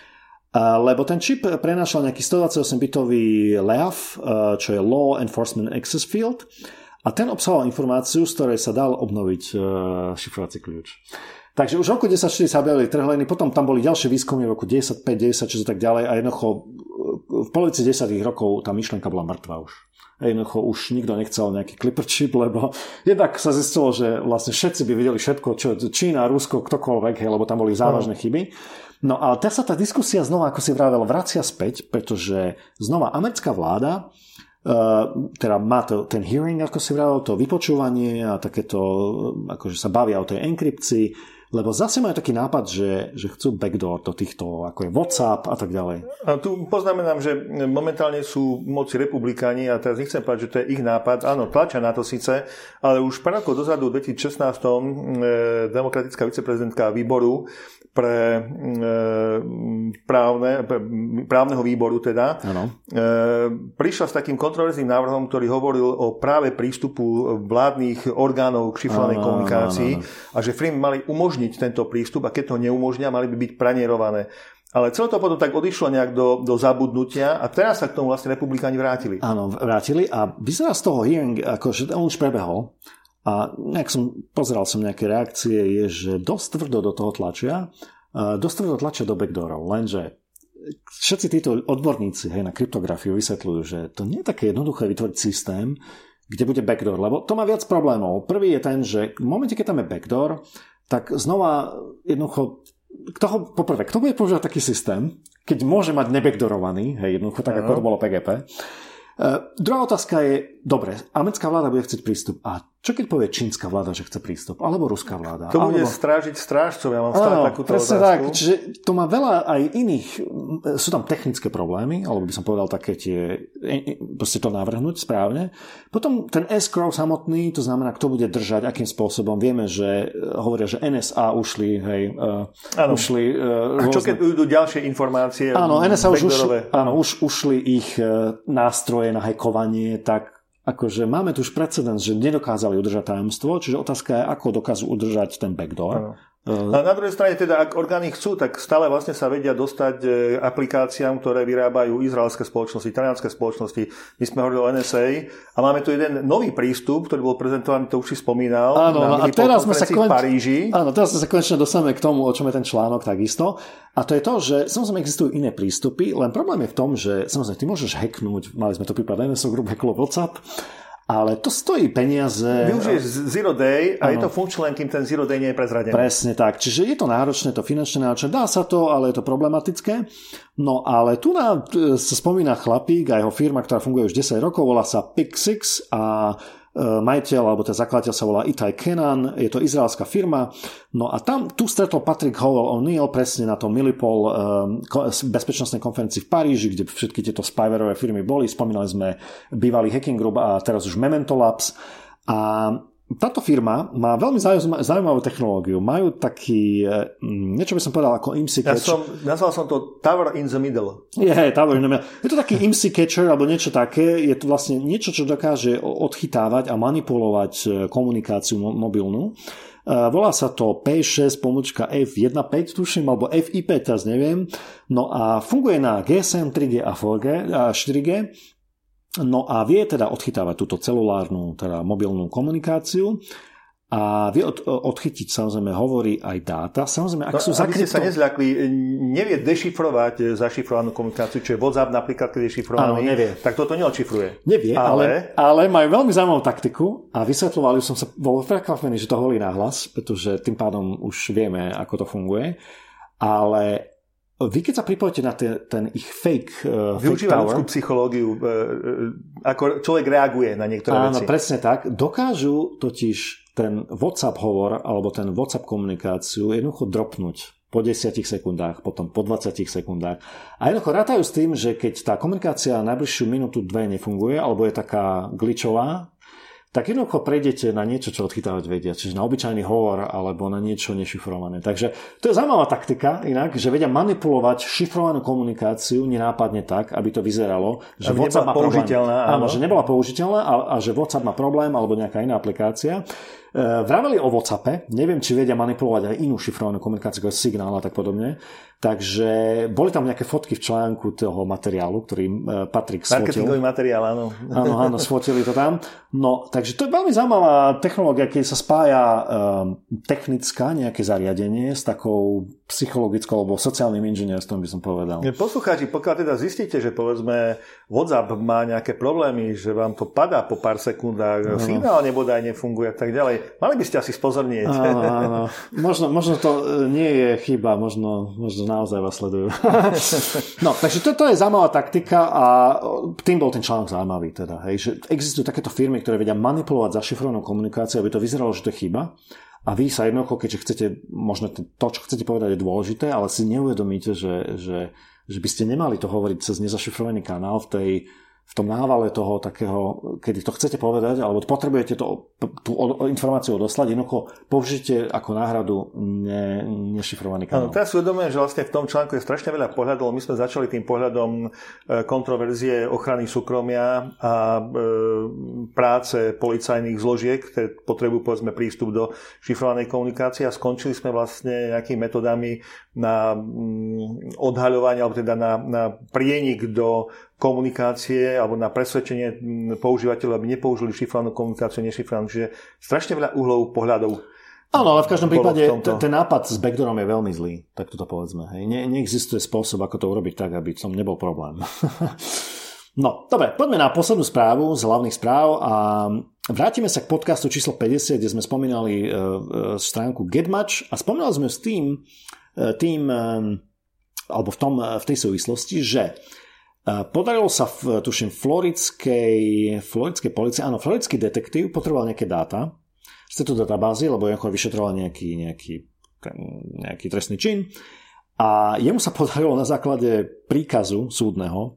lebo ten čip prenášal nejaký stodvadsaťosem bitový L E A F, čo je Law Enforcement Access Field, a ten obsahoval informáciu, z ktorej sa dal obnoviť šifrovací kľúč. Takže už v roku deväťdesiatštyri sa objavili trhliny, potom tam boli ďalšie výskumy v roku deväťdesiatpäť, deväťdesiatšesť a tak ďalej a jednoducho v polovici desiatych rokov tá myšlienka bola mŕtva už. A jednoducho už nikto nechcel nejaký Clipper chip, lebo jednak sa zistilo, že vlastne všetci by videli všetko, čo Čína, Rusko, ktokoľvek, hej, lebo tam boli závažné chyby. No ale teraz sa tá diskusia znova, ako si vravel, vracia späť, pretože znova americká vláda uh, teda má to, ten hearing, ako si vravel, to vypočúvanie a takéto, akože sa bavia o tej enkrypcii, lebo zase majú taký nápad, že, že chcú backdoor do týchto, ako je WhatsApp a tak ďalej. A tu poznamenám, že momentálne sú moci republikáni a teraz nechcem povedať, že to je ich nápad. Áno, tlačia na to síce, ale už pár rokov dozadu v dvetisícšestnásť demokratická viceprezidentka výboru pre právne, právneho výboru teda, ano. prišla s takým kontroverzným návrhom, ktorý hovoril o práve prístupu vládnych orgánov k šifrovanej komunikácii ano, ano, ano. A že firmy mali umožniť tento prístup a keď to neumožnia, mali by byť pranierované. Ale celé to potom tak odišlo nejak do, do zabudnutia a teraz sa k tomu vlastne republikáni vrátili. Áno, vrátili a vyzerá z toho hearing, akože on už prebehol. A nejak som, pozeral som nejaké reakcie, je, že dosť tvrdo do toho tlačia, dosť tvrdo tlačia do backdoorov, lenže všetci títo odborníci, hej, na kryptografiu vysvetľujú, že to nie je také jednoduché vytvoriť systém, kde bude backdoor, lebo to má viac problémov. Prvý je ten, že v momente, keď tam je backdoor, tak znova jednoducho, kto ho, poprvé, kto bude používať taký systém, keď môže mať nebackdoorovaný, hej, jednoducho tak, ako to bolo pé gé pé. Uh, druhá otázka je, dobre, americká vláda bude chcieť prístup. A Čo keď povie čínska vláda, že chce prístup? Alebo ruská vláda? To bude alebo... strážiť strážcov, ja mám stále takúto otázku. Tak, čiže to má veľa aj iných, sú tam technické problémy, alebo by som povedal také tie, proste to navrhnúť správne. Potom ten escrow samotný, to znamená, kto bude držať, akým spôsobom. Vieme, že hovoria, že en es á ušli, hej, uh, ušli... Uh, A čo rôzne... keď ujdu ďalšie informácie? Áno, en es á už, ušli, áno, už ušli ich uh, nástroje na hackovanie, tak akože máme tu už precedens, že nedokázali udržať tajomstvo, čiže otázka je, ako dokážu udržať ten backdoor. Uh, a na druhej strane teda, ak orgány chcú, tak stále vlastne sa vedia dostať aplikáciám, ktoré vyrábajú izraelské spoločnosti, talianské spoločnosti. My sme hovorili o en es á a máme tu jeden nový prístup, ktorý bol prezentovaný, to už si spomínal, áno, na a teraz sme sa konferencii v Paríži. Áno, teraz sme sa konečne dostaneme k tomu, o čom je ten článok takisto. A to je to, že samozrejme existujú iné prístupy, len problém je v tom, že samozrejme ty môžeš hacknúť, mali sme to prípad en es á Group hacklo WhatsApp, ale to stojí peniaze. Využiješ zero day a ano. Je to funkčné, len kým ten zero day nie je prezradený. Presne tak. Čiže je to náročné, to finančné náročné. Dá sa to, ale je to problematické. No ale tu nám sa spomína chlapík a jeho firma, ktorá funguje už desať rokov, volá sa Pixix a majiteľ, alebo ten zakladateľ sa volá Itai Kenan, je to izraelská firma. No a tam tu stretol Patrick Howell O'Neill presne na tom Millipol um, bezpečnostnej konferencii v Paríži, kde všetky tieto spywareové firmy boli. Spomínali sme bývalý Hacking Group a teraz už Memento Labs. A táto firma má veľmi zaujímavú technológiu. Majú taký, niečo by som povedal ako I M S I ja catcher. Som, nazval som to Tower in the Middle. Je, Tower in the Middle. Je to taký I M S I catcher alebo niečo také. Je to vlastne niečo, čo dokáže odchytávať a manipulovať komunikáciu mobilnú. Volá sa to P šesť pomôčka F pätnásť, tuším, alebo F I päť, teraz neviem. No a funguje na G S M, tri G a štyri G. No a vie teda odchytávať túto celulárnu, teda mobilnú komunikáciu a vie od, odchytiť, samozrejme, hovorí aj dáta. Samozrejme, ak no, sú aby zakrypto... ste sa nezľakli, nevie dešifrovať zašifrovanú komunikáciu, čo je WhatsApp napríklad, keď je šifrovaný, áno, nevie. Tak toto neodšifruje. Nevie, ale... ale, ale majú veľmi zaujímavú taktiku a vysvetľovali som sa, bol prekvapený, že to hovorí nahlas, pretože tým pádom už vieme, ako to funguje, ale vy keď sa pripojíte na ten, ten ich fake, uh, fake využíva tower... ľudskú psychológiu, uh, uh, ako človek reaguje na niektoré áno, veci. Áno, presne tak. Dokážu totiž ten WhatsApp hovor alebo ten WhatsApp komunikáciu jednoducho dropnúť po desiatich sekundách, potom po dvadsiatich sekundách. A jednoducho rátajú s tým, že keď tá komunikácia najbližšiu minútu, dve nefunguje alebo je taká glitchová, tak jednoducho prejdete na niečo, čo odchytávať vedia. Čiže na obyčajný hovor alebo na niečo nešifrované. Takže to je zaujímavá taktika inak, že vedia manipulovať šifrovanú komunikáciu nenápadne tak, aby to vyzeralo, že aby WhatsApp má problém. Áno. áno, že nebola použiteľná a, a že WhatsApp má problém alebo nejaká iná aplikácia. Vraveli o WhatsAppe, neviem, či vedia manipulovať aj inú šifrovanú komunikáciu, ako signál a tak podobne. Takže boli tam nejaké fotky v článku toho materiálu, ktorý Patrik sfotil. Marketingový materiál, áno. Áno, áno, sfotili to tam. No, takže to je veľmi zaujímavá technológia, keď sa spája um, technická nejaké zariadenie s takou psychologickou alebo sociálnym inžinierstvom, by som povedal. Poslucháči, pokiaľ teda zistíte, že povedzme WhatsApp má nejaké problémy, že vám to padá po pár sekundách, no. Signál nebodaj nefunguje a tak ďalej, mali by ste asi spozornieť. Áno, áno. Možno, možno to nie je chyba, možno, možno naozaj vás sledujú. No, takže toto je zaujímavá taktika a tým bol ten článok zaujímavý. Teda, hej, že existujú takéto firmy, ktoré vedia manipulovať zašifrovanú komunikáciu, aby to vyzeralo, že to je chyba. A vy sa jednoducho, keďže chcete, možno to, čo chcete povedať je dôležité, ale si neuvedomíte, že, že, že by ste nemali to hovoriť cez nezašifrovaný kanál v tej v tom návale toho takého, kedy to chcete povedať, alebo potrebujete to, tú informáciu odoslať, jednoducho použite ako náhradu ne, nešifrovaný kanál. Áno, teraz si uvedomujem, že vlastne v tom článku je strašne veľa pohľadov. My sme začali tým pohľadom kontroverzie ochrany súkromia a e, práce policajných zložiek, ktoré potrebujú povedzme prístup do šifrovanej komunikácie a skončili sme vlastne nejakými metodami na mm, odhaľovanie, alebo teda na, na prienik do komunikácie alebo na presvedčenie používateľov, aby nepoužili šifrovanú komunikáciu, nešifrovanú. Čiže strašne veľa uhlov pohľadov. Áno, ale v každom prípade ten, ten nápad s backdoorom je veľmi zlý, tak toto povedzme. Hej. Ne, neexistuje spôsob, ako to urobiť tak, aby som nebol problém. No, dobre, poďme na poslednú správu z hlavných správ a vrátime sa k podcastu číslo päťdesiat, kde sme spomínali uh, stránku GetMatch a spomínali sme s tým, uh, tým uh, alebo v, tom, uh, v tej súvislosti, že Podarilo sa, v, tuším, floridskej, floridskej policii, áno, floridský detektív potreboval nejaké dáta z tejto databázy, lebo jednoducho vyšetroval nejaký, nejaký, nejaký trestný čin a jemu sa podarilo na základe príkazu súdneho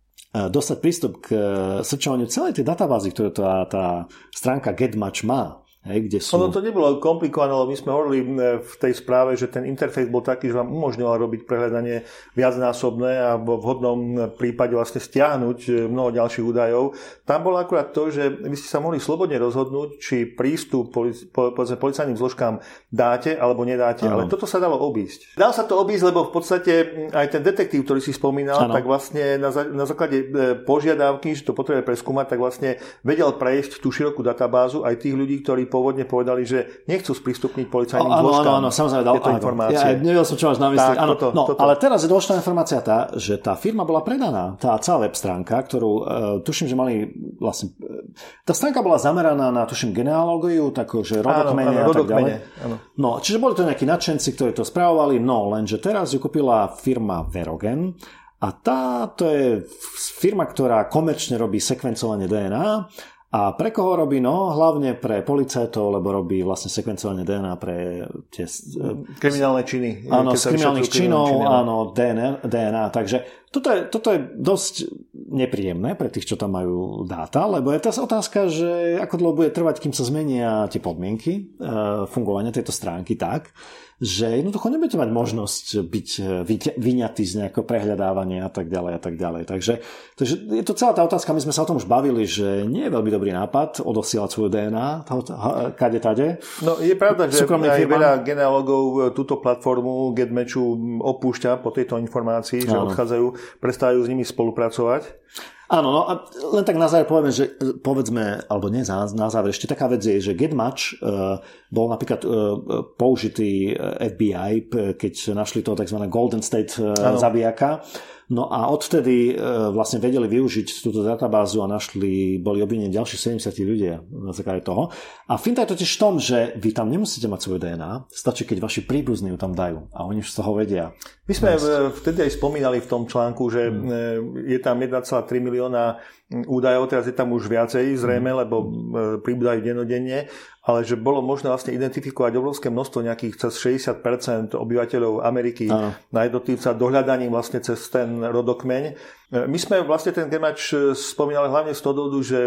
dostať prístup k srčovaniu celej tej databázy, ktorú tá, tá stránka GetMatch má. Hej, kde sú... Ono to nebolo komplikované, lebo my sme hovorili v tej správe, že ten interfejs bol taký, že vám umožňoval robiť prehľadanie viacnásobné a v vhodnom prípade vlastne stiahnuť mnoho ďalších údajov. Tam bolo akurát to, že vy ste sa mohli slobodne rozhodnúť, či prístup polic- po, policajným zložkám dáte alebo nedáte, ano. Ale toto sa dalo obísť. Dalo sa to obísť, lebo v podstate aj ten detektív, ktorý si spomínal, ano. Tak vlastne na, na základe požiadavky, že to potrebuje preskúmať, tak vlastne vedel prejsť tú širokú databázu aj tých ľudí, ktorí pôvodne povedali, že nechcú sprístupniť policajným áno, zložkám áno, áno, samozrejme, tieto áno. informácie. Ja nevedel som, čo máš na mysli. Tak, áno, toto, no, toto. Ale teraz je dôležitá informácia tá, že tá firma bola predaná, tá celá web stránka, ktorú uh, tuším, že mali vlastne... Tá stránka bola zameraná na, tuším, genealógiu, takže rodokmene a tak ďalej. Áno. No, čiže boli to nejakí nadšenci, ktorí to správovali, no lenže teraz ju kúpila firma Verogen a tá to je firma, ktorá komerčne robí sekvencovanie dé en á. A pre koho robí? No, hlavne pre policajtov, lebo robí vlastne sekvencovanie dé en á pre tie... kriminálne činy. Áno, z kriminálnych činov, činy, áno, dé en á. Takže toto je, toto je dosť nepríjemné pre tých, čo tam majú dáta, lebo je teraz otázka, že ako dlho bude trvať, kým sa zmenia tie podmienky uh, fungovania tejto stránky tak, že jednoducho nebudete mať možnosť byť vyňatý z nejakého prehľadávania a tak ďalej a tak ďalej. Takže, takže je to celá tá otázka, my sme sa o tom už bavili, že nie je veľmi dobrý nápad odosielať svoju dé en á kade tade. No je pravda, že aj veľa genealogov túto platformu GetMatchu opúšťa po tejto informácii, že áno. odchádzajú, prestávajú s nimi spolupracovať. Áno, no a len tak na záver povieme, že povedzme, alebo nie na záver, ešte taká vec je, že GetMatch uh, bol napríklad uh, použitý ef bí aj, keď našli toho tzv. Golden State uh, zabijaka. No a odtedy uh, vlastne vedeli využiť túto databázu a našli, boli obvinení ďalší sedemdesiat ľudia na základe toho. A finta je totiž v tom, že vy tam nemusíte mať svoju dé en á, stačí, keď vaši príbuzní ju tam dajú a oni už z toho vedia. My sme vtedy aj spomínali v tom článku, že hmm. je tam jeden celá tri milióna údajov, teraz je tam už viacej zrejme, hmm. lebo pribúdajú denodenne, ale že bolo možné vlastne identifikovať obrovské množstvo, nejakých cez šesťdesiat percent obyvateľov Ameriky Aha. na jednotlivca dohľadaním vlastne cez ten rodokmeň. My sme vlastne ten GetMatch spomínali hlavne z toho dôvodu, že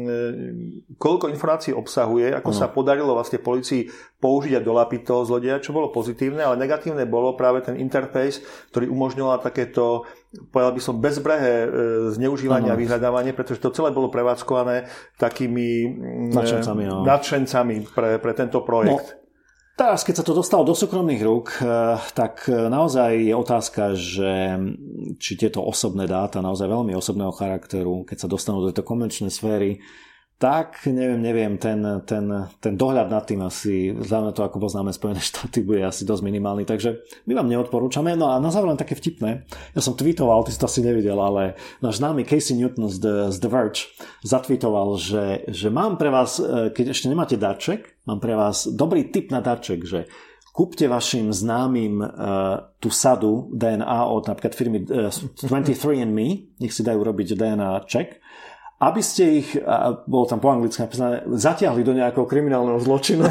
koľko informácií obsahuje, ako Aha. sa podarilo vlastne policii použiť a dolapiť toho zlodeja, čo bolo pozitívne, ale negatívne bolo práve ten interface, ktorý umožňoval takéto, povedal by som, bezbrehé zneužívanie a vyhľadávanie, pretože to celé bolo prevádzkované takými nadšencami, no. nadšencami pre, pre tento projekt. No. Teraz, keď sa to dostalo do súkromných rúk, tak naozaj je otázka, že či tieto osobné dáta, naozaj veľmi osobného charakteru, keď sa dostanú do tejto komerčnej sféry, tak neviem, neviem, ten, ten, ten dohľad nad tým asi, vzhľadom na to, ako poznáme Spojené štáty, bude asi dosť minimálny, takže my vám neodporúčame. No a na záver len také vtipné, ja som tweetoval, ty si to asi nevidel, ale náš známy Casey Newton z The, z The Verge zatweetoval, že, že mám pre vás, keď ešte nemáte darček, mám pre vás dobrý tip na darček, že kúpte vašim známym uh, tú sadu dé en á od napríklad firmy uh, dvadsaťtri and me, nech si dajú robiť dé en á check, aby ste ich, a bolo tam po anglicky napísané, zatiahli do nejakého kriminálneho zločinu,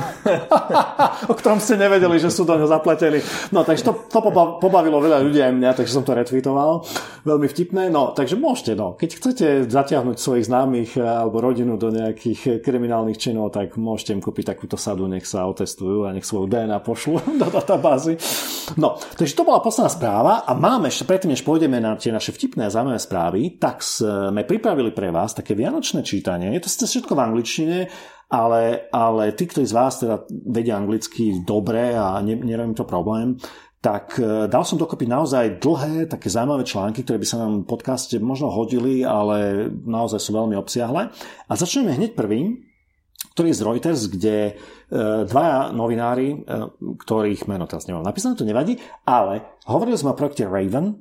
o ktorom ste nevedeli, že sú do ňo zapletení. No, takže to, to pobavilo veľa ľudí aj mňa, takže som to retweetoval. Veľmi vtipné. No, takže môžete, no. Keď chcete zatiahnuť svojich známych alebo rodinu do nejakých kriminálnych činov, tak môžete im kúpiť takúto sadu, nech sa otestujú a nech svoju dé en á pošlu do databázy. No, takže to bola posledná správa a máme ešte predtým, než pôjdeme na tie naše vtipné a zaujímavé správy, tak sme pripravili pre vás také vianočné čítanie. Je to všetko v angličtine, ale, ale tí, ktorí z vás teda vedia anglicky dobre a ne, nerobím to problém, tak dal som dokopy naozaj dlhé, také zaujímavé články, ktoré by sa nám v podcaste možno hodili, ale naozaj sú veľmi obsiahle. A začneme hneď prvým, ktorý je z Reuters, kde dvaja novinári, ktorých meno teraz nemám napísané, to nevadí, ale hovorili sme o projekte Raven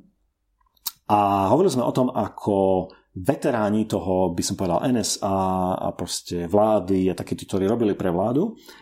a hovorili sme o tom, ako veteráni toho, by som povedal, en es á a proste vlády a takí, ktorí robili pre vládu,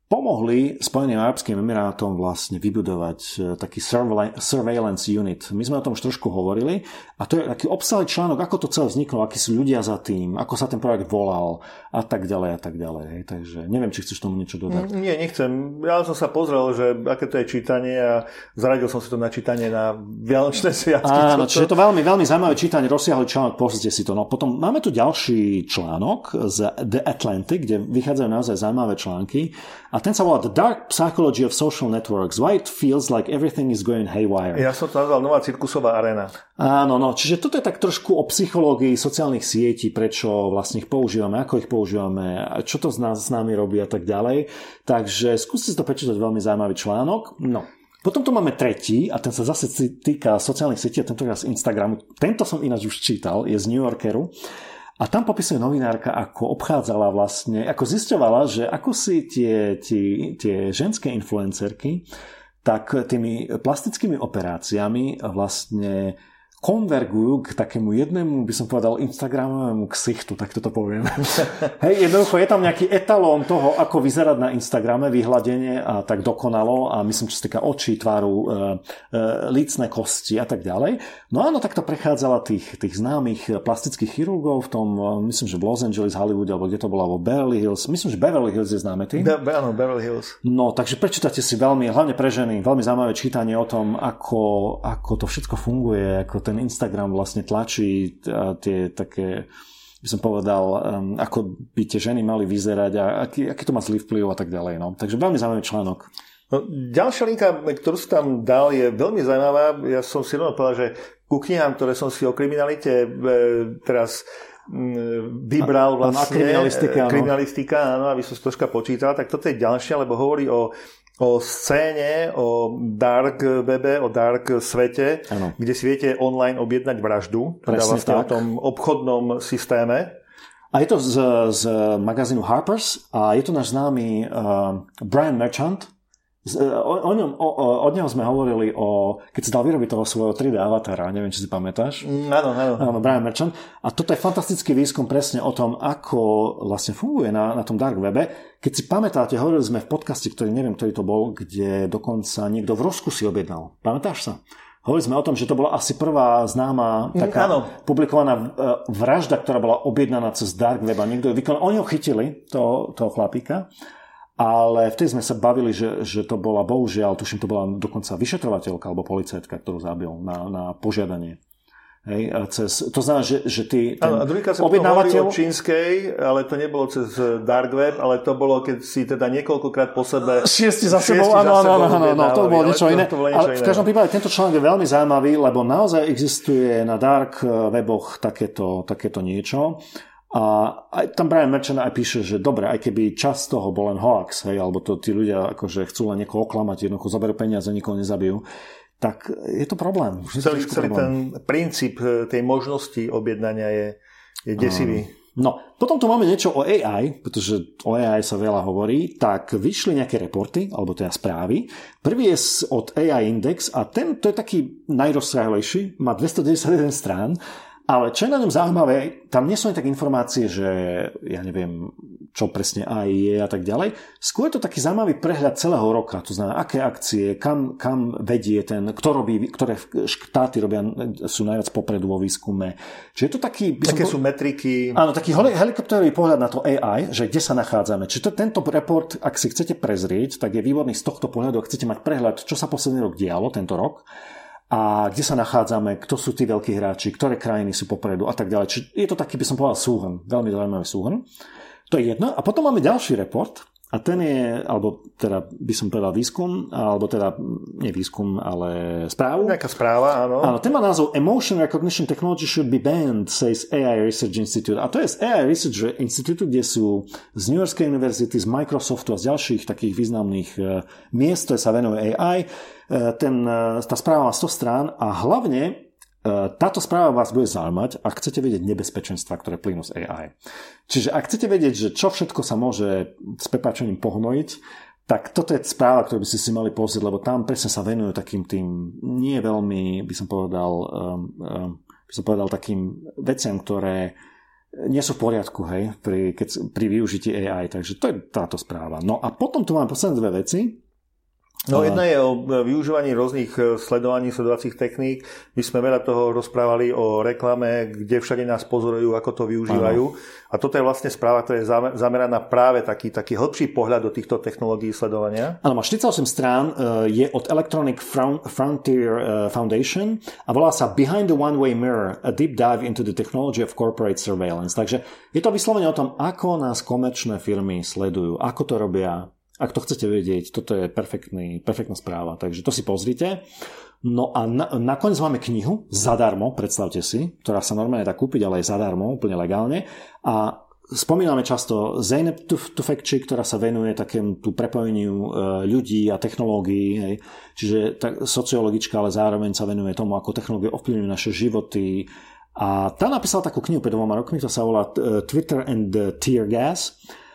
pomohli Spojeným arabským emirátom vlastne vybudovať taký surveillance unit. My sme o tom už trošku hovorili a to je taký obsahlý článok, ako to celé vzniklo, akí sú ľudia za tým, ako sa ten projekt volal a tak ďalej a tak ďalej. Takže neviem, či chceš tomu niečo dodať. Nie, nechcem. Ja som sa pozrel, že aké to je čítanie a zaradil som si to na čítanie na Vianočné sviatky. Áno, čiže je to veľmi, veľmi zaujímavé čítanie, rozsiahly článok, pozrite si to. No potom máme tu ďalší článok z The Atlantic, kde vychádzajú naozaj zaujímavé články. A ten sa volá The Dark Psychology of Social Networks. Why it feels like everything is going haywire. Ja som to nazval nová cirkusová aréna. Áno, no, čiže toto je tak trošku o psychológii sociálnych sietí, prečo vlastne ich používame, ako ich používame, čo to s, nás, s nami robí a tak ďalej. Takže skúste si to prečítať, veľmi zaujímavý článok. No. Potom tu máme tretí a ten sa zase týka sociálnych sietí a tentokrát z Instagramu. Tento som ináč už čítal, je z New Yorkeru. A tam popisuje novinárka, ako obchádzala vlastne, ako zisťovala, že ako si tie, tie, tie ženské influencerky, tak tými plastickými operáciami vlastne konvergujú k takému jednému, by som povedal, instagramovému ksichtu, tak toto poviem. Hej, jednoducho je tam nejaký etalón toho, ako vyzerať na Instagrame, vyhľadenie a tak dokonalo a myslím, čo sa týka očí, tváru, e, e, lícne kosti a tak ďalej. No áno, takto prechádzala tých, tých známych plastických chirurgov v tom, myslím, že v Los Angeles, Hollywoode, alebo kde to bola, vo Beverly Hills. Myslím, že Beverly Hills je známe tým. Be- áno, Beverly Hills. No, takže prečítate si veľmi, hlavne pre ženy, veľmi zaujímavé čítanie o tom, ako, ako to všetko funguje, ako ten Instagram vlastne tlačí tie také, by som povedal, um, ako by tie ženy mali vyzerať a aký, aký to má zlý vplyv a tak ďalej. No. Takže veľmi zaujímavý článok. No, ďalšia linka, ktorú si tam dal, je veľmi zaujímavá. Ja som si rovno povedal, že ku knihám, ktoré som si o kriminalite e, teraz vybral vlastne. A kriminalistika, áno. Kriminalistika, áno, aby som si troška počítal. Tak toto je ďalšia, lebo hovorí o o scéne, o dark webe, o dark svete, ano. Kde si viete online objednať vraždu. Presne teda vlastne tak. O tom obchodnom systéme. A je to z, z magazínu Harper's a je to náš známy uh, Brian Merchant. Z, o, o ňom, o, od neho sme hovorili o, keď si dal vyrobiť toho svojho tri dé avatára, neviem, či si pamätáš. Áno, áno. Áno, Brian Merchant. A toto je fantastický výskum presne o tom, ako vlastne funguje na, na tom dark webe. Keď si pamätáte, hovorili sme v podcaste, ktorý neviem, ktorý to bol, kde dokonca niekto v Rusku si objednal. Pamätáš sa? Hovorili sme o tom, že to bola asi prvá známa taká mm, publikovaná vražda, ktorá bola objednaná cez dark web a niekto ju vykonal. Oni ho chytili, toho, toho chlapíka. Ale vtedy sme sa bavili, že, že to bola, bohužiaľ, tuším, to bola dokonca vyšetrovateľka alebo policajtka, ktorú zabil na, na požiadanie. Hej, cez, to znamená, že, že ty ten a druhýkrát sa objednávateľ... o čínskej, ale to nebolo cez dark web, ale to bolo, keď si teda niekoľkokrát po sebe... Šiesti za sebou, áno, áno, áno, áno, to bolo niečo iné. To, to niečo ale iné. V každom prípade tento článok je veľmi zaujímavý, lebo naozaj existuje na dark weboch takéto, takéto niečo. A aj tam Brian Merchant aj píše, že dobre, aj keby časť toho bol len hoax, hej, alebo to tí ľudia akože chcú len niekoho oklamať, jednoducho zoberú peniaze, nikoho nezabijú, tak je to problém. Celý, celý ten princíp tej možnosti objednania je, je desivý. No, potom tu máme niečo o á í, pretože o á í sa veľa hovorí, tak vyšli nejaké reporty, alebo teda správy. Prvý je od á í Index a ten, to je taký najrozsiahlejší, má dvestodeväťdesiatjeden strán. Ale čo je na ňom zaujímavé, tam nie sú ani tak informácie, že ja neviem, čo presne á í je a tak ďalej. Skôr je to taký zaujímavý prehľad celého roka, to znamená, aké akcie, kam, kam vedie ten, kto robí, ktoré štáty robia, sú najviac popredu vo výskume. Čiže je to taký... Také po... sú metriky. Áno, taký helikopterový pohľad na to á í, že kde sa nachádzame. Čiže to, tento report, ak si chcete prezrieť, tak je výborný z tohto pohľadu, ak chcete mať prehľad, čo sa posledný rok dialo, tento rok, a kde sa nachádzame, kto sú tí veľkí hráči, ktoré krajiny sú popredu a tak ďalej. Čiže je to taký, by som povedal, súhrn, veľmi zaujímavý súhrn. To je jedno. A potom máme ďalší report a ten je, alebo teda by som povedal výskum, alebo teda nie výskum, ale správu. Nejaká správa, áno. Áno, ten má názov Emotion Recognition Technology should be banned, says á í Research Institute. A to je z á í Research Institute, kde sú z New Yorkskej univerzity, z Microsoftu a z ďalších takých významných miest, ktoré sa venujú á í. Ten, tá správa má sto strán a hlavne táto správa vás bude zaujímať, ak chcete vedieť nebezpečenstva, ktoré plynú z á í. Čiže ak chcete vedieť, že čo všetko sa môže s prepáčením pohnojiť, tak toto je správa, ktorú by ste si mali pozrieť, lebo tam presne sa venujú takým tým nie veľmi, by som povedal, um, um, by som povedal takým veciam, ktoré nie sú v poriadku, hej, pri, keď, pri využití á í, takže to je táto správa. No a potom tu máme posledné dve veci. No jedna je o využívaní rôznych sledovaní, sledovacích techník. My sme veľa toho rozprávali o reklame, kde všade nás pozorujú, ako to využívajú. Ano. A toto je vlastne správa, ktorá je zameraná práve taký, taký hĺbší pohľad do týchto technológií sledovania. Áno, má štyridsaťosem strán, je od Electronic Frontier Foundation a volá sa Behind the One-Way Mirror, a deep dive into the technology of corporate surveillance. Takže je to vyslovene o tom, ako nás komerčné firmy sledujú, ako to robia. Ak to chcete vedieť, toto je perfektný, perfektná správa, takže to si pozrite. No a na, nakoniec máme knihu zadarmo, predstavte si, ktorá sa normálne dá kúpiť, ale je zadarmo, úplne legálne. A spomíname často Zeynep Tufekci, ktorá sa venuje takému tú prepojeniu ľudí a technológií, hej. Čiže tak, sociologička, ale zároveň sa venuje tomu, ako technológie ovplyvňujú naše životy. A tá napísala takú knihu pred dvoma rokmi, to sa volá Twitter and Tear Gas.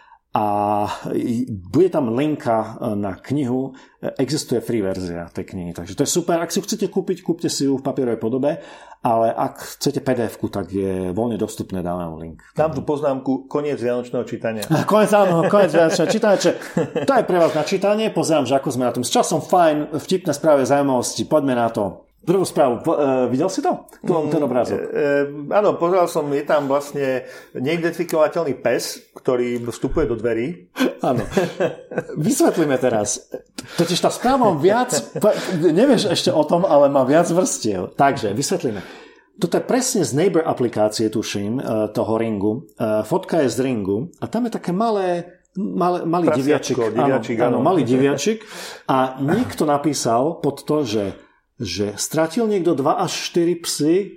A bude tam linka na knihu, existuje free verzia tej knihy, takže to je super. Ak si ju chcete kúpiť, kúpte si ju v papierovej podobe, ale ak chcete pé dé efku, tak je voľne dostupné, dáme vám link. Dám tú poznámku, koniec vianočného čítania. Koniec, áno, koniec vianočného čítania, čiže to je pre vás na čítanie, pozerám, že ako sme na tom s časom, fajn, vtipné správy, zaujímavosti, poďme na to. Prvú správu, uh, videl si to? Tu mám ten obrázok. E, e, áno, pozeral som, je tam vlastne neidentifikovateľný pes, ktorý vstupuje do dverí. Áno. Vysvetlíme teraz. Totiž tá správa mám viac, nevieš ešte o tom, ale má viac vrstiev. Takže, vysvetlíme. Toto je presne z Neighbor aplikácie, tuším, toho Ringu. Fotka je z Ringu a tam je také malé Malý, malý diviačik. diviačik áno, áno, malý diviačik. A niekto napísal pod to, že že stratil niekto dva až štyri psy.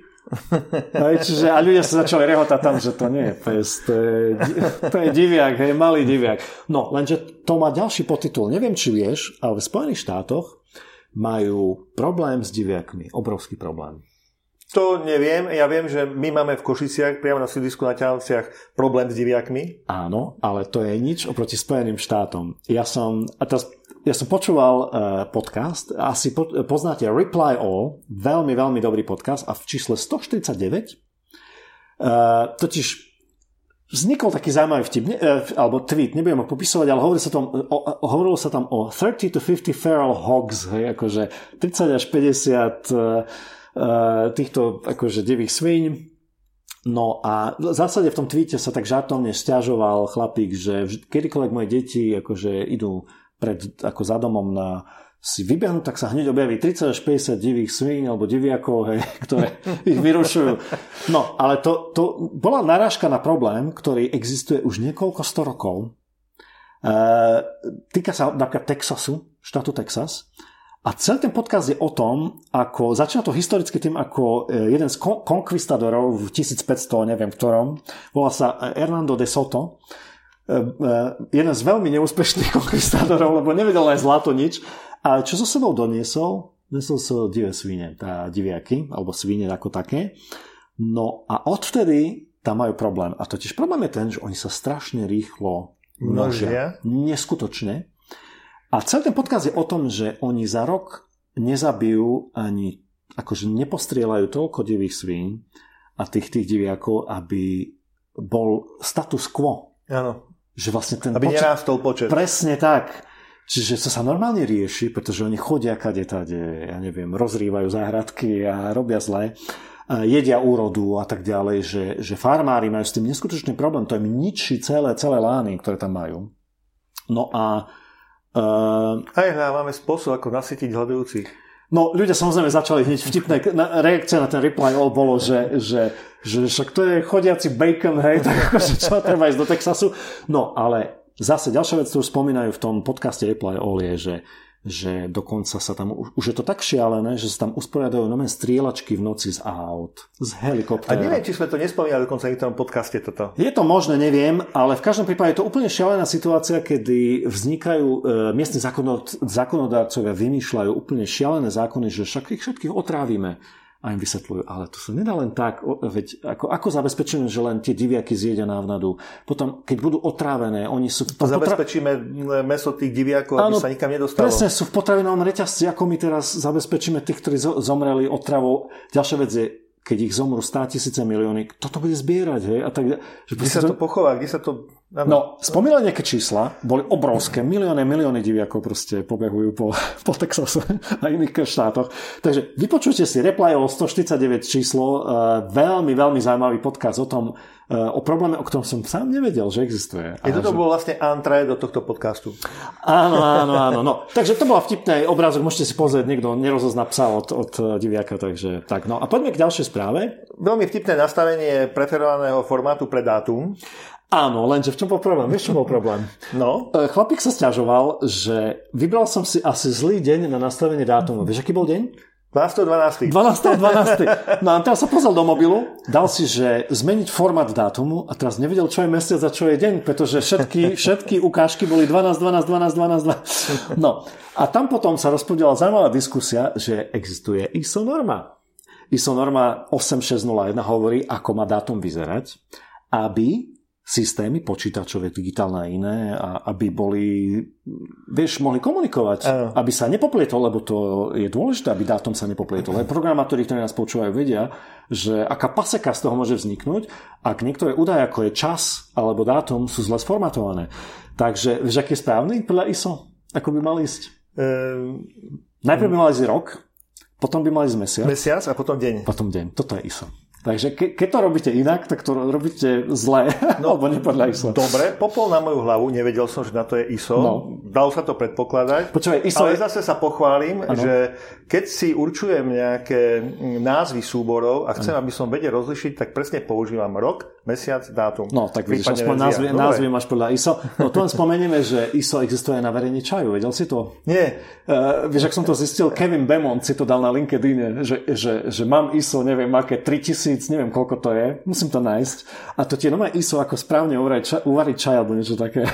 Čiže, a ľudia sa začali rehotať tam, že to nie je pes, to je, to je diviak, hej, malý diviak. No, lenže to má ďalší podtitul. Neviem, či vieš, ale v Spojených štátoch majú problém s diviakmi. Obrovský problém. To neviem. Ja viem, že my máme v Košiciach, priamo na sídlisku na Ťanovciach, problém s diviakmi. Áno, ale to je nič oproti Spojeným štátom. Ja som... A teraz, Ja som počúval uh, podcast, asi po, poznáte Reply All, veľmi, veľmi dobrý podcast a v čísle stoštyridsaťdeväť uh, totiž vznikol taký zaujímavý vtip, ne, uh, alebo tweet, nebudem ho popisovať, ale hovorilo sa tam o, hovorilo sa tam o thirty to fifty feral hogs, hej, akože tridsať až päťdesiat uh, uh, týchto akože divých svíň. No a v zásade v tom tweete sa tak žartovne sťažoval chlapík, že kedykoľvek moje deti akože idú pred, ako za domom na si vybehnú, tak sa hneď objaví tridsať až päťdesiat divých svíň alebo diviakov, hej, ktoré ich vyrušujú. No, ale to, to bola narážka na problém, ktorý existuje už niekoľko sto rokov. E, týka sa napríklad Texasu, štátu Texas. A celý ten podcast je o tom, ako začína to historicky tým, ako jeden z kon- konkvistadorov v tisícpäťsto, neviem ktorom, volá sa Hernando de Soto, jeden z veľmi neúspešných konkvistádorov, lebo nevedel aj zlato nič. A čo so sebou doniesol? Doniesol so divé svine, tá diviaky, alebo svine ako také. No a odvtedy tam majú problém. A totiž problém je ten, že oni sa strašne rýchlo množia. Neskutočne. A celý ten podcast je o tom, že oni za rok nezabijú ani, akože nepostrieľajú toľko divých svíň a tých, tých diviakov, aby bol status quo. Áno. Že vlastne ten aby počet, nerástol počet. Presne tak. Čiže to sa normálne rieši, pretože oni chodia kade tade, ja neviem, rozrývajú záhradky a robia zle, jedia úrodu a tak ďalej, že, že farmári majú s tým neskutočný problém. To im ničí celé, celé lány, ktoré tam majú. No a... Uh, Aj, máme spôsob, ako nasytiť hľadujúcich. No, ľudia samozrejme začali hneď vtipné, reakcia na ten reply all bolo, že, že, že však to je chodiaci bacon, hej, tak akože čo treba ísť do Texasu. No, ale zase ďalšia vec, ktorú spomínajú v tom podcaste reply all je, že, že dokonca sa tam, už je to tak šialené, že sa tam usporiadajú nové strieľačky v noci z aut, z helikoptéra. A neviem, či sme to nespomínali dokonca v tom podcaste toto. Je to možné, neviem, ale v každom prípade je to úplne šialená situácia, kedy vznikajú e, miestni zákonodárcovia, vymýšľajú úplne šialené zákony, že však ich všetkých otrávime. A im vysvetľujú, ale to sa nedá len tak, veď ako, ako zabezpečíme, že len tie diviaky zjedia návnadu. Potom, keď budú otrávené, oni sú... Potra... Zabezpečíme meso tých diviakov, aby áno, sa nikam nedostalo. Presne, sú v potravinovom reťazci, ako my teraz zabezpečíme tých, ktorí zomreli otravou. Ďalšia vec je, keď ich zomrú státisíce milióny, kto to bude zbierať, hej? A tak, že kde sa to pochová, kde sa to... Ano. No, spomínali nejaké čísla, boli obrovské, milióny, milióny diviakov proste pobehujú po, po Texase a iných štátoch. Takže vypočujte si Replyov stoštyridsaťdeväť číslo, uh, veľmi, veľmi zaujímavý podcast o tom, uh, o probléme, o ktorom som sám nevedel, že existuje. Je toto že... bol vlastne antré do tohto podcastu. Áno, áno, áno. No. Takže to bola vtipný obrázok, môžete si pozrieť, niekto nerozozná psa od, od diviaka, takže tak. No a poďme k ďalšej správe. Veľmi vtipné nastavenie preferovaného formátu pre dátum. Áno, lenže v čom bol problém? Vieš, čo bol problém? No? Chlapík sa sťažoval, že vybral som si asi zlý deň na nastavenie dátumu. Vieš, aký bol deň? dvanásteho dvanásteho dvanásteho dvanásteho No a teraz sa pozrel do mobilu, dal si, že zmeniť formát dátumu a teraz nevedel, čo je mesiac a čo je deň, pretože všetky, všetky ukážky boli dvanásť, dvanásť, dvanásť, dvanásť, dvanásť. No a tam potom sa rozprudila zaujímavá diskusia, že existuje í es o norma. í es o norma osem šesť nula jeden hovorí, ako má dátum vyzerať, aby systémy počítačové, digitálne a iné, a aby boli, vieš, mohli komunikovať, uh. aby sa nepoplietol, lebo to je dôležité, aby dátum sa nepoplietol. Aj programátori, ktorí nás počúvajú, vedia, že aká paseka z toho môže vzniknúť, ak niektoré údaje, ako je čas alebo dátum, sú zle sformatované. Takže, vieš, aký je správny podľa í es o? Ako by mal ísť? Um, Najprv by mal ísť rok, potom by mal ísť mesiac. Mesiac a potom deň. Potom deň. Toto je í es o. Takže ke, keď to robíte inak, tak to robíte zle, no, alebo nepodľa í es o. Dobre, popol na moju hlavu, nevedel som, že na to je í es o. No. Dalo sa to predpokladať. Počúvaj, í es o ale je... zase sa pochválim, ano. Že keď si určujem nejaké názvy súborov a chcem, ano. Aby som vedel rozlišiť, tak presne používam rok, mesiac, dátum. No, tak vidíš, aspoň názvy, názvy máš podľa í es o. No tu len spomenieme, že í es o existuje na verejne čaju. Vedel si to? Nie. Uh, vieš, ak som to zistil, Kevin Beaumont si to dal na LinkedIn, že, že, že mám í es o, neviem, aké tritisíc, neviem, koľko to je. Musím to nájsť. A to ti je í es o, ako správne uvariť čaj, uvariť čaj alebo niečo také.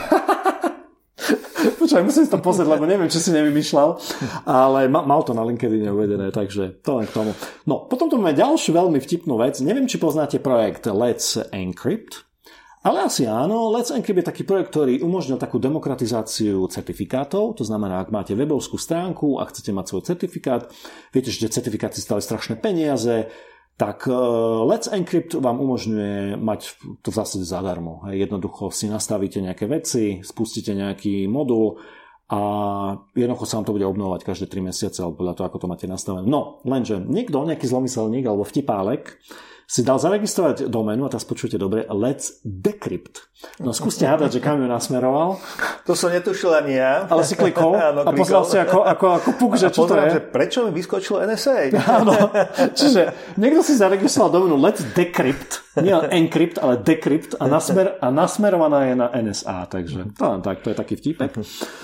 Počkaj, musím si to pozrieť, lebo neviem, či si nevymýšľal, ale ma, mal to na LinkedIn uvedené, takže to len k tomu. No, potom tu máme ďalšiu veľmi vtipnú vec. Neviem, či poznáte projekt Let's Encrypt, ale asi áno. Let's Encrypt je taký projekt, ktorý umožnil takú demokratizáciu certifikátov. To znamená, ak máte webovskú stránku a chcete mať svoj certifikát, viete, že certifikáty stali strašné peniaze, tak uh, Let's Encrypt vám umožňuje mať to v zásade zadarmo. Jednoducho si nastavíte nejaké veci, spustíte nejaký modul a jednoducho sa vám to bude obnovovať každé tri mesiace alebo podľa toho, ako to máte nastavené. No, lenže niekto, nejaký zlomyselník alebo vtipálek si dal zaregistrovať doménu, a teraz počujte dobre, Let's Decrypt. No skúste hádať, že kam ju nasmeroval. To som netušil ani ja. Ale si klikol áno, a pozrel si ako, ako, ako puk, že čo to je. Že prečo mi vyskočilo en es á? Áno. Čiže niekto si zaregistroval doménu Let's Decrypt, nie Encrypt, ale Decrypt a, nasmer, a nasmerovaná je na en es á. Takže to, tak, to je taký vtipek.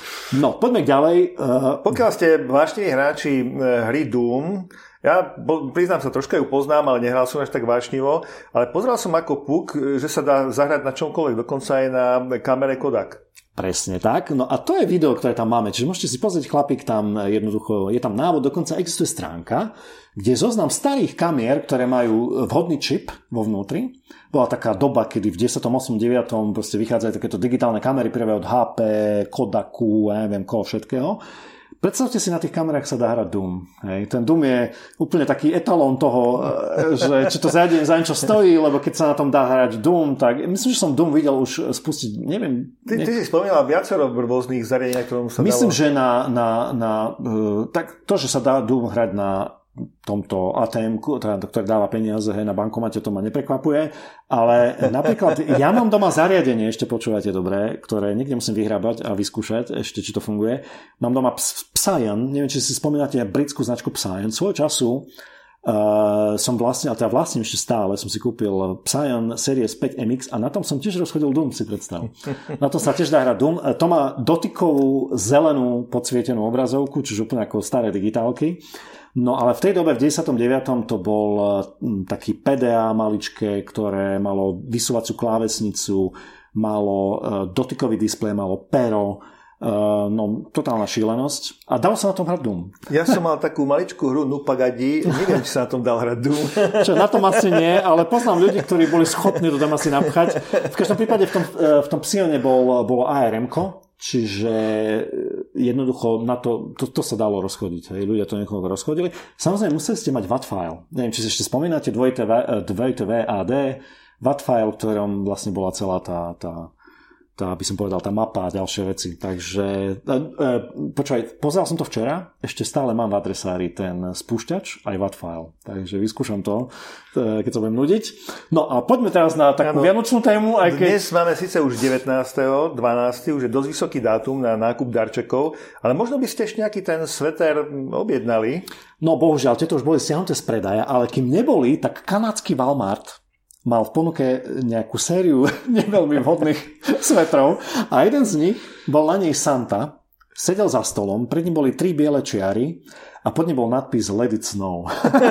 No, poďme ďalej. Uh, Pokiaľ ste vášniví hráči hry Doom, ja priznám sa, troška ju poznám, ale nehral som až tak vášnivo, ale pozeral som ako puk, že sa dá zahrať na čomkoľvek, dokonca aj na kamere Kodak. Presne tak. No a to je video, ktoré tam máme. Čiže môžete si pozrieť, chlapík, tam jednoducho, je tam návod, dokonca existuje stránka, kde je zoznam starých kamier, ktoré majú vhodný čip vo vnútri. Bola taká doba, kedy v desať osem deväť proste vychádzajú takéto digitálne kamery, prvé od há pé, Kodaku, ja neviem koho všetkého. Predstavte si, na tých kamerách sa dá hrať Doom. Hej. Ten Doom je úplne taký etalón toho, že či to zariadenie za niečo stojí, lebo keď sa na tom dá hrať Doom, tak myslím, že som Doom videl už spustiť, neviem... Ty, ty si spomínal viacero rôznych zariadení, ktorom sa myslím, dalo... že na, na, na tak to, že sa dá Doom hrať na tomto á té emku, ktoré dáva peniaze hej, na bankomate, to ma neprekvapuje, ale napríklad ja mám doma zariadenie, ešte počúvate dobre, ktoré niekde musím vyhrábať a vyskúšať ešte, či to funguje. Mám doma Psion, neviem, či si spomínate britskú značku Psion. Svojho času uh, som vlastne, ale teda vlastne ešte stále, som si kúpil Psion Series päť em iks a na tom som tiež rozchodil Doom, si predstav. Na tom sa tiež dá hrať Doom. To má dotykovú zelenú podsvietenú obrazovku, čiže úplne ako staré digitálky. No ale v tej dobe, v deväťdesiatom deviatom to bol taký pé dé á maličké, ktoré malo vysúvaciu klávesnicu, malo dotykový displej, malo pero, no totálna šílenosť. A dalo sa na tom hrať Doom. Ja som mal takú maličkú hru Nupagadi, neviem, či sa na tom dal hrať Doom. Čo, na tom asi nie, ale poznám ľudí, ktorí boli schopní to tam asi napchať. V každom prípade v tom, v tom Psione bol, bolo á er emko, čiže jednoducho na to, to, to sa dalo rozchodiť. Hej. Ľudia to niekoho rozchodili. Samozrejme, museli ste mať W A T file. Neviem, či si ešte spomínate dvojité V A D, W A T file, v ktorom vlastne bola celá tá, tá, tá by som povedal, tá mapa a ďalšie veci. Takže, e, e, počúvaj, pozeral som to včera, ešte stále mám v adresári ten spúšťač, aj W A T file. Takže vyskúšam to, e, keď sa budem nudiť. No a poďme teraz na takú ano, vianočnú tému. Aj keď... Dnes máme síce už devätnásteho decembra, už je dosť vysoký dátum na nákup darčekov, ale možno by ste ešte nejaký ten sveter objednali. No bohužiaľ, tieto už boli stiahnuté z predaja, ale kým neboli, tak kanadský Walmart mal v ponuke nejakú sériu neveľmi vhodných svetrov a jeden z nich bol na nej Santa, sedel za stolom, pred ním boli tri biele čiary a pod ním bol nadpis Let it snow.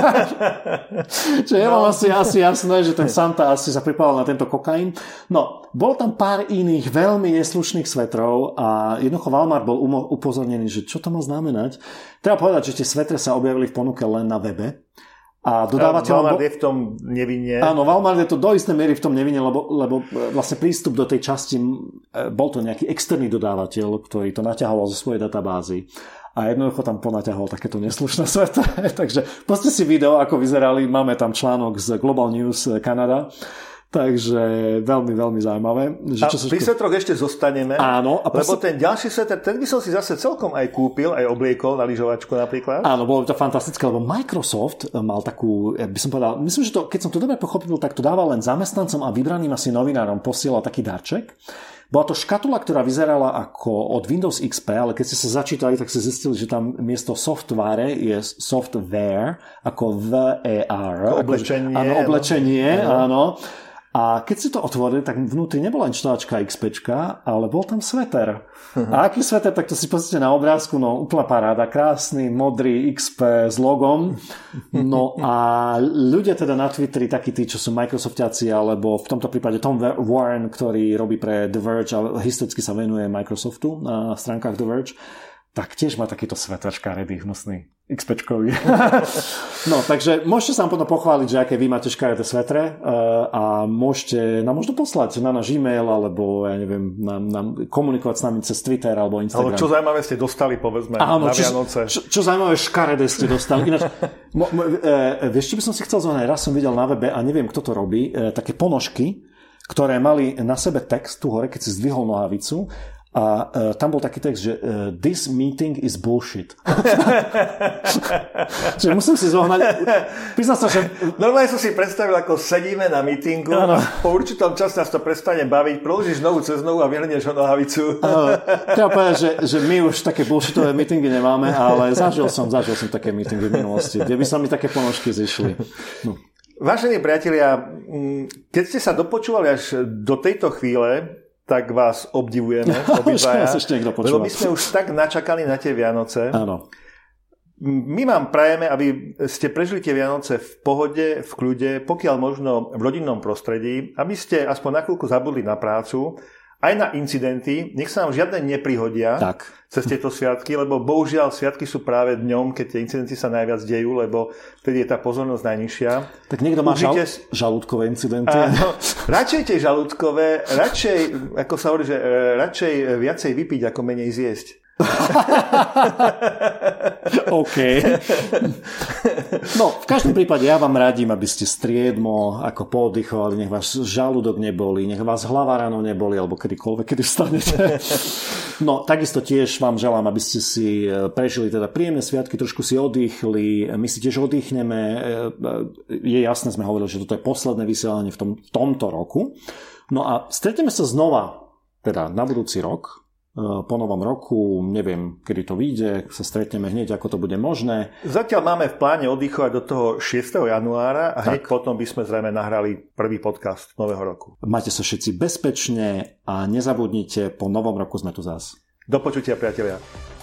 Čiže je vám no. asi, asi jasné, že ten Santa asi sa pripával na tento kokain. No, bol tam pár iných veľmi neslušných svetrov a jednoducho Walmart bol upozornený, že čo to má znamenať. Treba povedať, že tie svetre sa objavili v ponuke len na webe. A dodávateľ... Walmart je v tom nevinne. Áno, Walmart je to do istej miery v tom nevinne, lebo, lebo vlastne prístup do tej časti, bol to nejaký externý dodávateľ, ktorý to naťahoval zo svojej databázy a jednoducho tam ponaťahoval takéto neslušné svetre. Takže poďte si video, ako vyzerali. Máme tam článok z Global News Canada. Takže veľmi, veľmi zaujímavé. Že a čo pri svetroch ešte zostaneme, áno, a lebo pos... ten ďalší sveter, ten by som si zase celkom aj kúpil, aj obliekol na lyžovačku napríklad. Áno, bolo to fantastické, lebo Microsoft mal takú, ja by som povedal, myslím, že to, keď som to dobre pochopil, tak to dával len zamestnancom a vybraným asi novinárom, posielal taký darček. Bola to škatula, ktorá vyzerala ako od Windows X P, ale keď ste sa začítali, tak ste zistili, že tam miesto software je software, ako V E R. Oblečenie. Áno, oblečenie, no. áno. A keď si to otvorili, tak vnútri nebola inštalačka XPčka, ale bol tam sveter. Uh-huh. A aký sveter, tak to si pozrite na obrázku, no úplná paráda, krásny, modrý X P s logom. No a ľudia teda na Twitteri, takí tí, čo sú Microsoftiaci, alebo v tomto prípade Tom Warren, ktorý robí pre The Verge a historicky sa venuje Microsoftu na stránkach The Verge, tak tiež má takýto sveter škaredý, hnusný, XPčkový. No, takže môžete sa nám potom pochváliť, že aké vy máte škaredé svetre a môžete nám možno poslať na náš e-mail, alebo ja neviem, nám, nám komunikovať s nami cez Twitter alebo Instagram. Ale čo zaujímavé ste dostali, povedzme, áno, na čo, Vianoce. Čo, čo zaujímavé škaredé ste dostali. Ináč, mo, mo, e, vieš, či by som si chcel zvonať, raz som videl na webe a neviem, kto to robí, e, také ponožky, ktoré mali na sebe text tu hore, keď si zdvihol nohavicu. A uh, tam bol taký text, že uh, this meeting is bullshit. Čiže musím si zohnať. Priznám sa, že... Normálne som si predstavil, ako sedíme na meetingu, ano. Po určitom čase nás to prestane baviť, proložíš nohu cez nohu a vyhrnieš ho nohavicu. Uh, treba povedať, že, že my už také bullshitové meetingy nemáme, ale zažil som, zažil som také meetingy v minulosti, kde by sa mi také ponožky zišli. No. Vážení priatelia, keď ste sa dopočúvali až do tejto chvíle, tak vás obdivujeme, obidvaja, lebo my sme už tak načakali na tie Vianoce. Áno. My vám prajeme, aby ste prežili tie Vianoce v pohode, v kľude, pokiaľ možno v rodinnom prostredí, aby ste aspoň na chvíľku zabudli na prácu, aj na incidenty, nech sa nám žiadne neprihodia tak. Cez tieto sviatky, lebo bohužiaľ sviatky sú práve dňom, keď tie incidenty sa najviac dejú, lebo vtedy je tá pozornosť najnižšia. Tak niekto má žal- žalúdkové incidenty. Áno, radšej tie žalúdkové, radšej, ako sa hovorí, že radšej viacej vypiť, ako menej zjesť. OK. No, v každom prípade ja vám radím, aby ste striedmo ako pooddychovali, nech váš žalúdok neboli, nech vás hlava ráno neboli, alebo kedykoľvek, kedy vstanete. No, takisto tiež vám želám, aby ste si prežili teda príjemné sviatky, trošku si oddychli, my si tiež oddychneme. Je jasné, sme hovorili, že toto je posledné vysielanie v, tom, v tomto roku. No a stretneme sa znova, teda na budúci rok, po novom roku, neviem, kedy to vyjde, sa stretneme hneď, ako to bude možné. Zatiaľ máme v pláne oddychovať do toho šiesteho januára a hneď tak. Potom by sme zrejme nahrali prvý podcast nového roku. Majte sa všetci bezpečne a nezabudnite, po novom roku sme tu zás. Do počutia, priatelia.